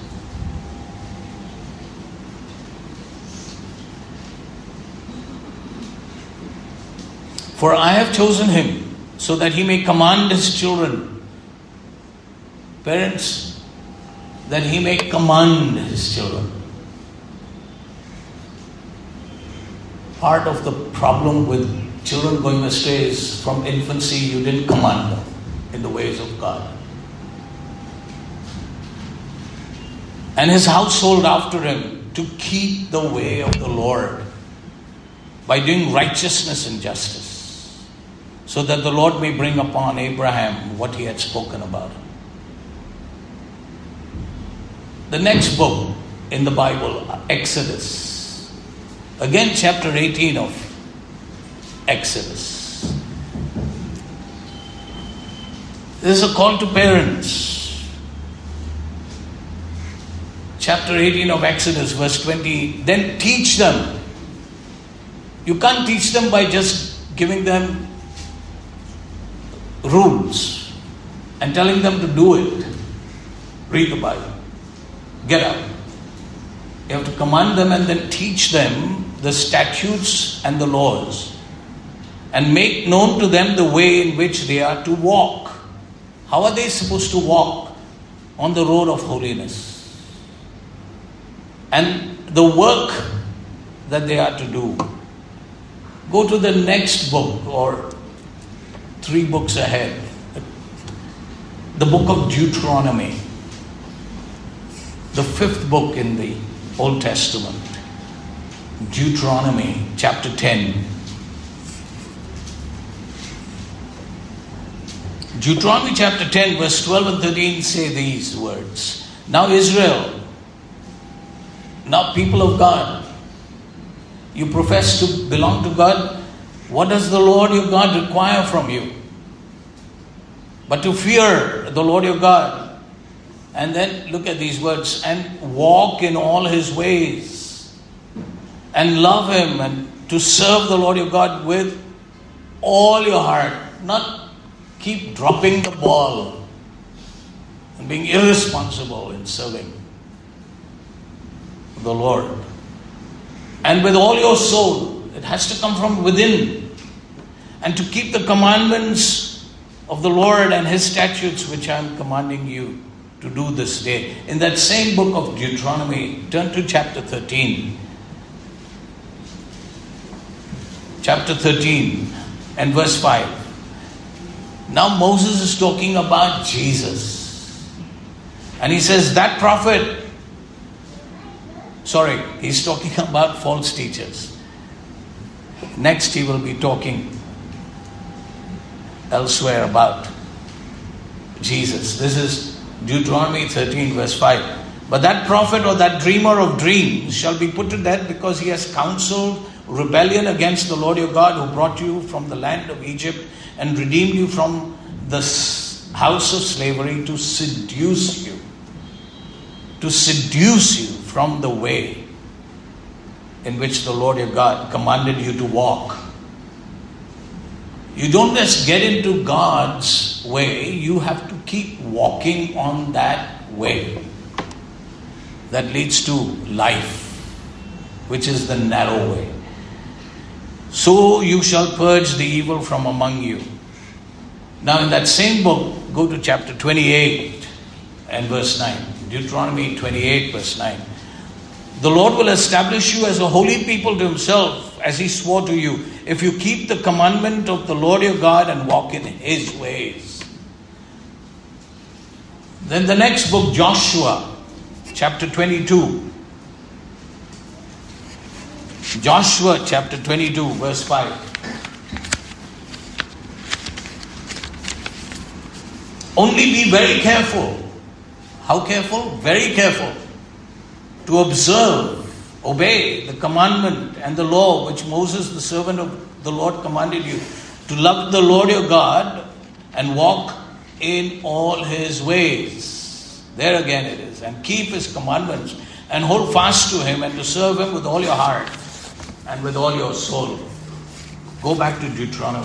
For I have chosen him so that he may command his children. Parents, that he may command his children. Part of the problem with children going astray is from infancy you didn't command them in the ways of God. And his household after him to keep the way of the Lord by doing righteousness and justice, so that the Lord may bring upon Abraham what he had spoken about him. The next book in the Bible, Exodus. Again, chapter 18 of Exodus. This is a call to parents. Chapter 18 of Exodus, verse 20. Then teach them. You can't teach them by just giving them rules and telling them to do it. Read the Bible. Get up. You have to command them and then teach them the statutes and the laws, and make known to them the way in which they are to walk. How are they supposed to walk? On the road of holiness. And the work that they are to do. Go to the next book or 3 books ahead. The book of Deuteronomy. The 5th book in the Old Testament. Deuteronomy chapter 10. Deuteronomy chapter 10 verse 12 and 13 say these words. Now Israel, now people of God, you profess to belong to God. What does the Lord your God require from you? But to fear the Lord your God. And then look at these words. And walk in all his ways. And love him. And to serve the Lord your God with all your heart. Not keep dropping the ball. And being irresponsible in serving the Lord. And with all your soul. It has to come from within. And to keep the commandments of the Lord and his statutes which I am commanding you to do this day. In that same book of Deuteronomy, turn to chapter 13. Chapter 13 and verse 5. Now Moses is talking about Jesus. And he says that prophet, he's talking about false teachers. Next he will be talking elsewhere about Jesus. This is Deuteronomy 13 verse 5. But that prophet or that dreamer of dreams shall be put to death because he has counseled rebellion against the Lord your God who brought you from the land of Egypt and redeemed you from the house of slavery to seduce you from the way in which the Lord your God commanded you to walk. You don't just get into God's way, you have to keep walking on that way that leads to life, which is the narrow way. So you shall purge the evil from among you. Now in that same book, go to chapter 28 and verse 9. Deuteronomy 28 verse 9. The Lord will establish you as a holy people to himself, as he swore to you, if you keep the commandment of the Lord your God and walk in his ways. Then the next book, Joshua, chapter 22. Joshua chapter 22 verse 5. Only be very careful. How careful? Very careful. To observe, obey the commandment and the law which Moses, the servant of the Lord, commanded you. To love the Lord your God and walk in all his ways. There again it is. And keep his commandments and hold fast to him and to serve him with all your heart and with all your soul. Go back to Deuteronomy.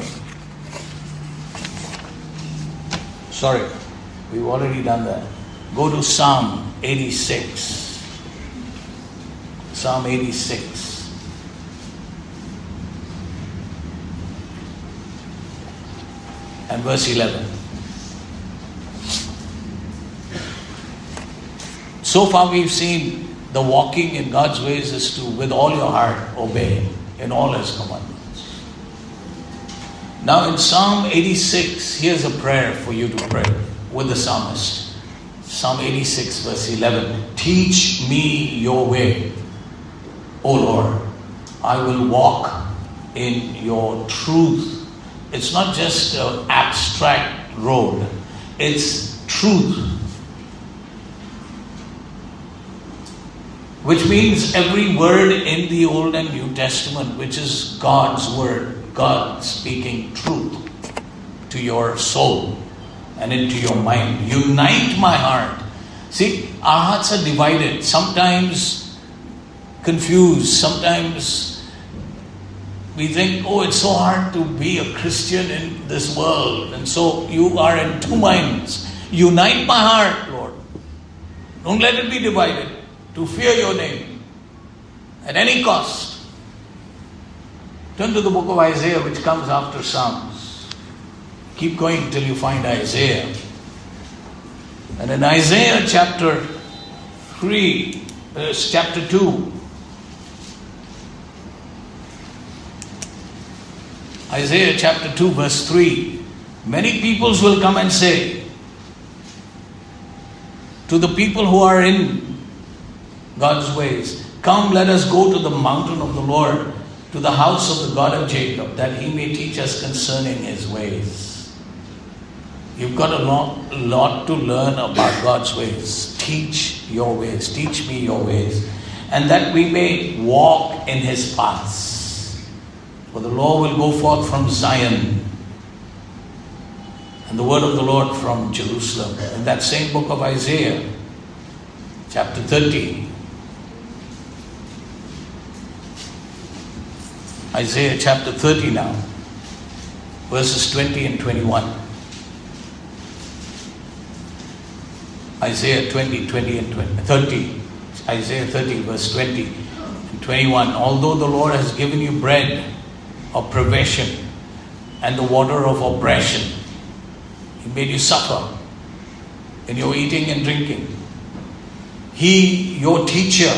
Sorry, we've already done that. Go to Psalm 86. Psalm 86. And verse 11. So far we've seen the walking in God's ways is to, with all your heart, obey in all his commandments. Now in Psalm 86, here's a prayer for you to pray with the psalmist. Psalm 86 verse 11. Teach me your way, O Lord. I will walk in your truth. It's not just an abstract road. It's truth. Which means every word in the Old and New Testament, which is God's word, God speaking truth to your soul and into your mind. Unite my heart. See, our hearts are divided, sometimes confused, sometimes we think, it's so hard to be a Christian in this world. And so you are in two minds. Unite my heart, Lord. Don't let it be divided. To fear your name at any cost. Turn to the book of Isaiah, which comes after Psalms. Keep going till you find Isaiah. And in Isaiah chapter 3, chapter 2, Isaiah chapter 2 verse 3, many peoples will come and say to the people who are in God's ways, come, let us go to the mountain of the Lord, to the house of the God of Jacob, that he may teach us concerning his ways. You've got a lot to learn about God's ways. Teach your ways. Teach me your ways. And that we may walk in his paths. For the law will go forth from Zion, and the word of the Lord from Jerusalem. In that same book of Isaiah, chapter 30, Isaiah chapter 30 now, verses 20 and 21. Isaiah 30 and 20. Isaiah 30 verse 20 and 21. Although the Lord has given you bread of provision and the water of oppression, He made you suffer in your eating and drinking. He, your teacher,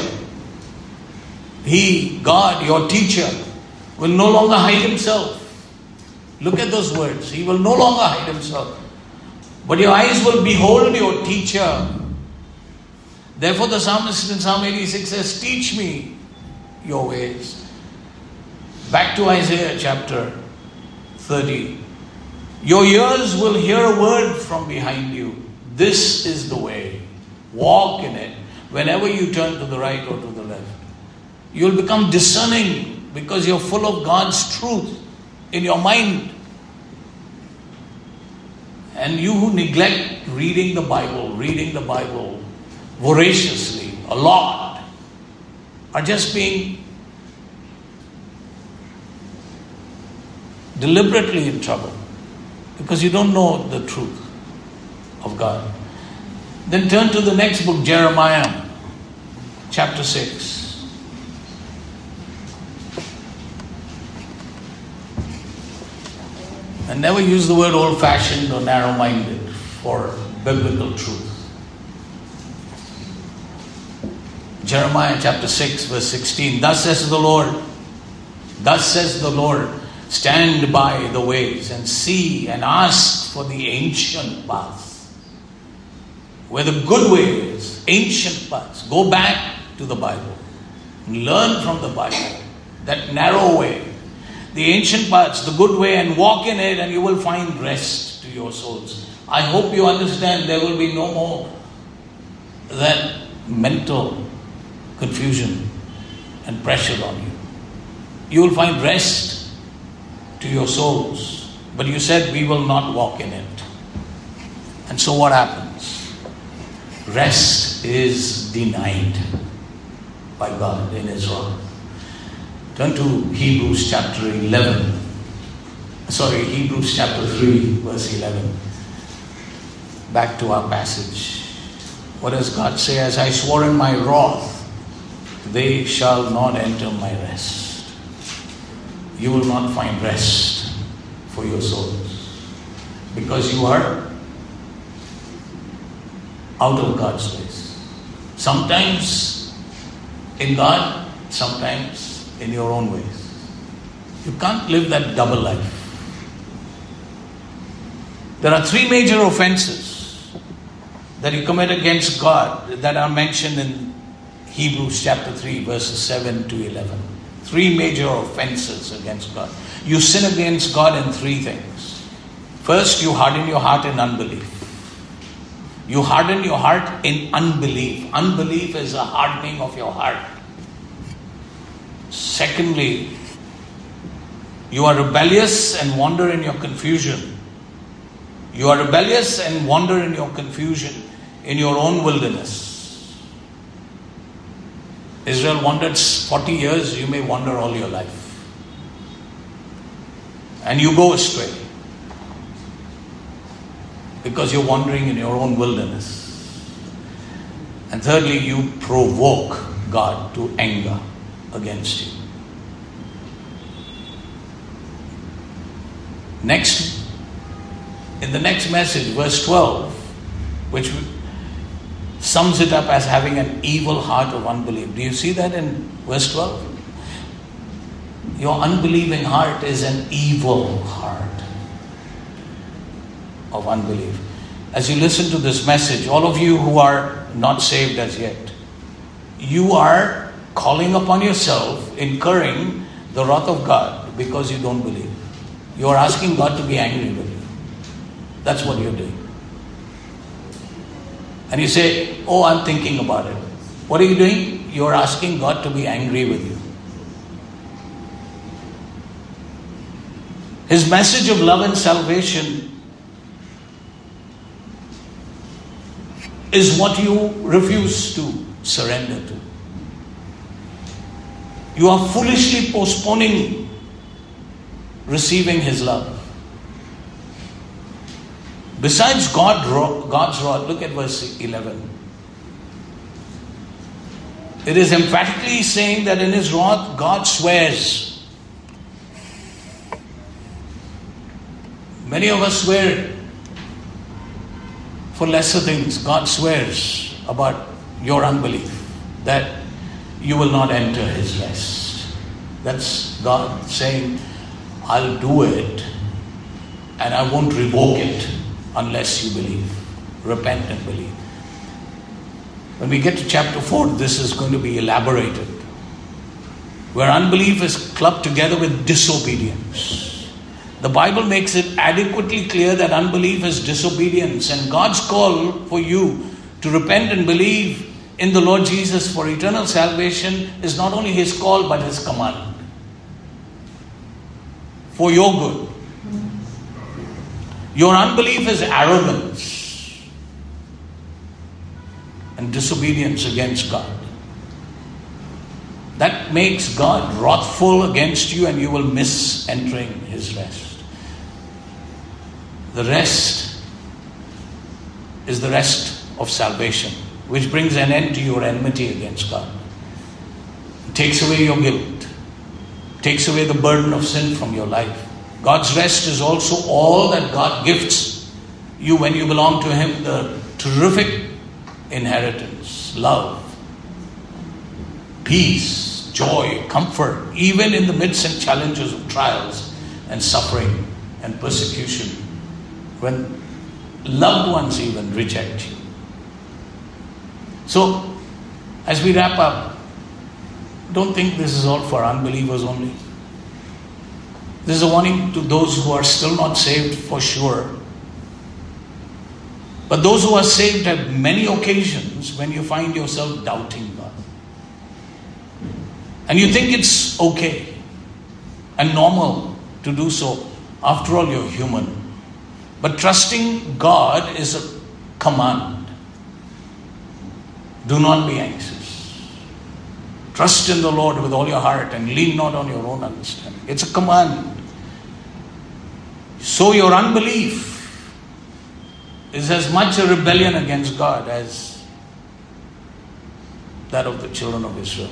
He, God, your teacher, will no longer hide Himself. Look at those words. He will no longer hide Himself. But your eyes will behold your teacher. Therefore the psalmist in Psalm 86 says, teach me your ways. Back to Isaiah chapter 30. Your ears will hear a word from behind you. This is the way. Walk in it whenever you turn to the right or to the left. You'll become discerning because you're full of God's truth in your mind. And you who neglect reading the Bible voraciously, a lot, are just being deliberately in trouble because you don't know the truth of God. Then turn to the next book, Jeremiah, chapter 6. And never use the word old-fashioned or narrow-minded for biblical truth. Jeremiah chapter 6, verse 16. Thus says the Lord, stand by the ways and see and ask for the ancient paths. Where the good way is, ancient paths. Go back to the Bible. Learn from the Bible. That narrow way. The ancient paths, the good way, and walk in it, and you will find rest to your souls. I hope you understand there will be no more that mental confusion and pressure on you. You will find rest to your souls. But you said we will not walk in it. And so what happens? Rest is denied by God in His wrath. Turn to Hebrews chapter 3, verse 11. Back to our passage. What does God say? As I swore in my wrath, they shall not enter my rest. You will not find rest for your souls because you are out of God's ways. Sometimes in God, sometimes in your own ways. You can't live that double life. There are three major offenses that you commit against God that are mentioned in Hebrews chapter 3, verses 7 to 11. Three major offenses against God. You sin against God in three things. First, you harden your heart in unbelief. You harden your heart in unbelief. Unbelief is a hardening of your heart. Secondly, you are rebellious and wander in your confusion. You are rebellious and wander in your confusion in your own wilderness. Israel wandered 40 years, you may wander all your life. And you go astray because you're wandering in your own wilderness. And thirdly, you provoke God to anger against you. Next, in the next message, verse 12, which sums it up as having an evil heart of unbelief. Do you see that in verse 12? Your unbelieving heart is an evil heart of unbelief. As you listen to this message, all of you who are not saved as yet, you are calling upon yourself, incurring the wrath of God because you don't believe. You are asking God to be angry with you. That's what you're doing. And you say, oh, I'm thinking about it. What are you doing? You're asking God to be angry with you. His message of love and salvation is what you refuse to surrender to. You are foolishly postponing receiving His love. Besides God's wrath, look at verse 11. It is emphatically saying that in His wrath, God swears. Many of us swear for lesser things. God swears about your unbelief that you will not enter his rest. That's God saying, I'll do it and I won't revoke it unless you believe. Repent and believe. When we get to chapter 4, this is going to be elaborated, where unbelief is clubbed together with disobedience. The Bible makes it adequately clear that unbelief is disobedience, and God's call for you to repent and believe in the Lord Jesus for eternal salvation is not only his call but his command. For your good. Your unbelief is arrogance and disobedience against God. That makes God wrathful against you, and you will miss entering his rest. The rest is the rest of salvation, which brings an end to your enmity against God. It takes away your guilt, takes away the burden of sin from your life. God's rest is also all that God gifts you when you belong to him, the terrific inheritance, love, peace, joy, comfort, even in the midst and challenges of trials and suffering and persecution, when loved ones even reject you. So, as we wrap up, don't think this is all for unbelievers only. This is a warning to those who are still not saved for sure. But those who are saved have many occasions when you find yourself doubting God. And you think it's okay and normal to do so. After all, you're human. But trusting God is a command. Do not be anxious. Trust in the Lord with all your heart and lean not on your own understanding. It's a command. So your unbelief is as much a rebellion against God as that of the children of Israel.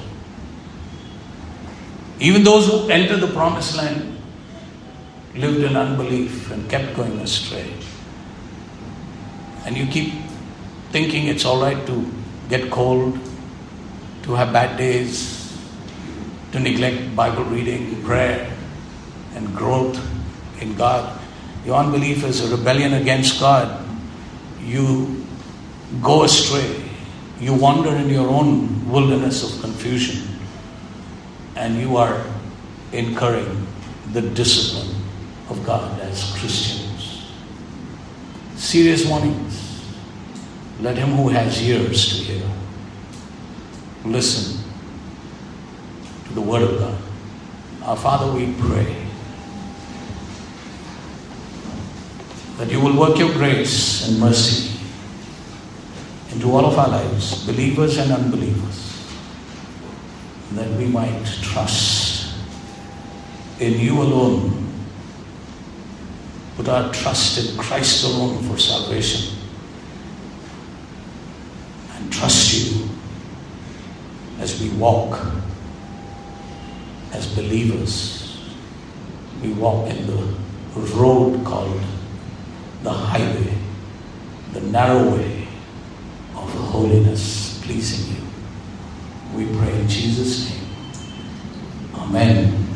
Even those who entered the promised land lived in unbelief and kept going astray. And you keep thinking it's all right to get cold, to have bad days, to neglect Bible reading, prayer, and growth in God. Your unbelief is a rebellion against God. You go astray. You wander in your own wilderness of confusion. And you are incurring the discipline of God as Christians. Serious warnings. Let him who has ears to hear listen to the word of God. Our Father, we pray that you will work your grace and mercy into all of our lives, believers and unbelievers, that we might trust in you alone, put our trust in Christ alone for salvation, and trust you as we walk as believers. We walk in the road called the highway, the narrow way of holiness, pleasing you. We pray in Jesus' name. Amen.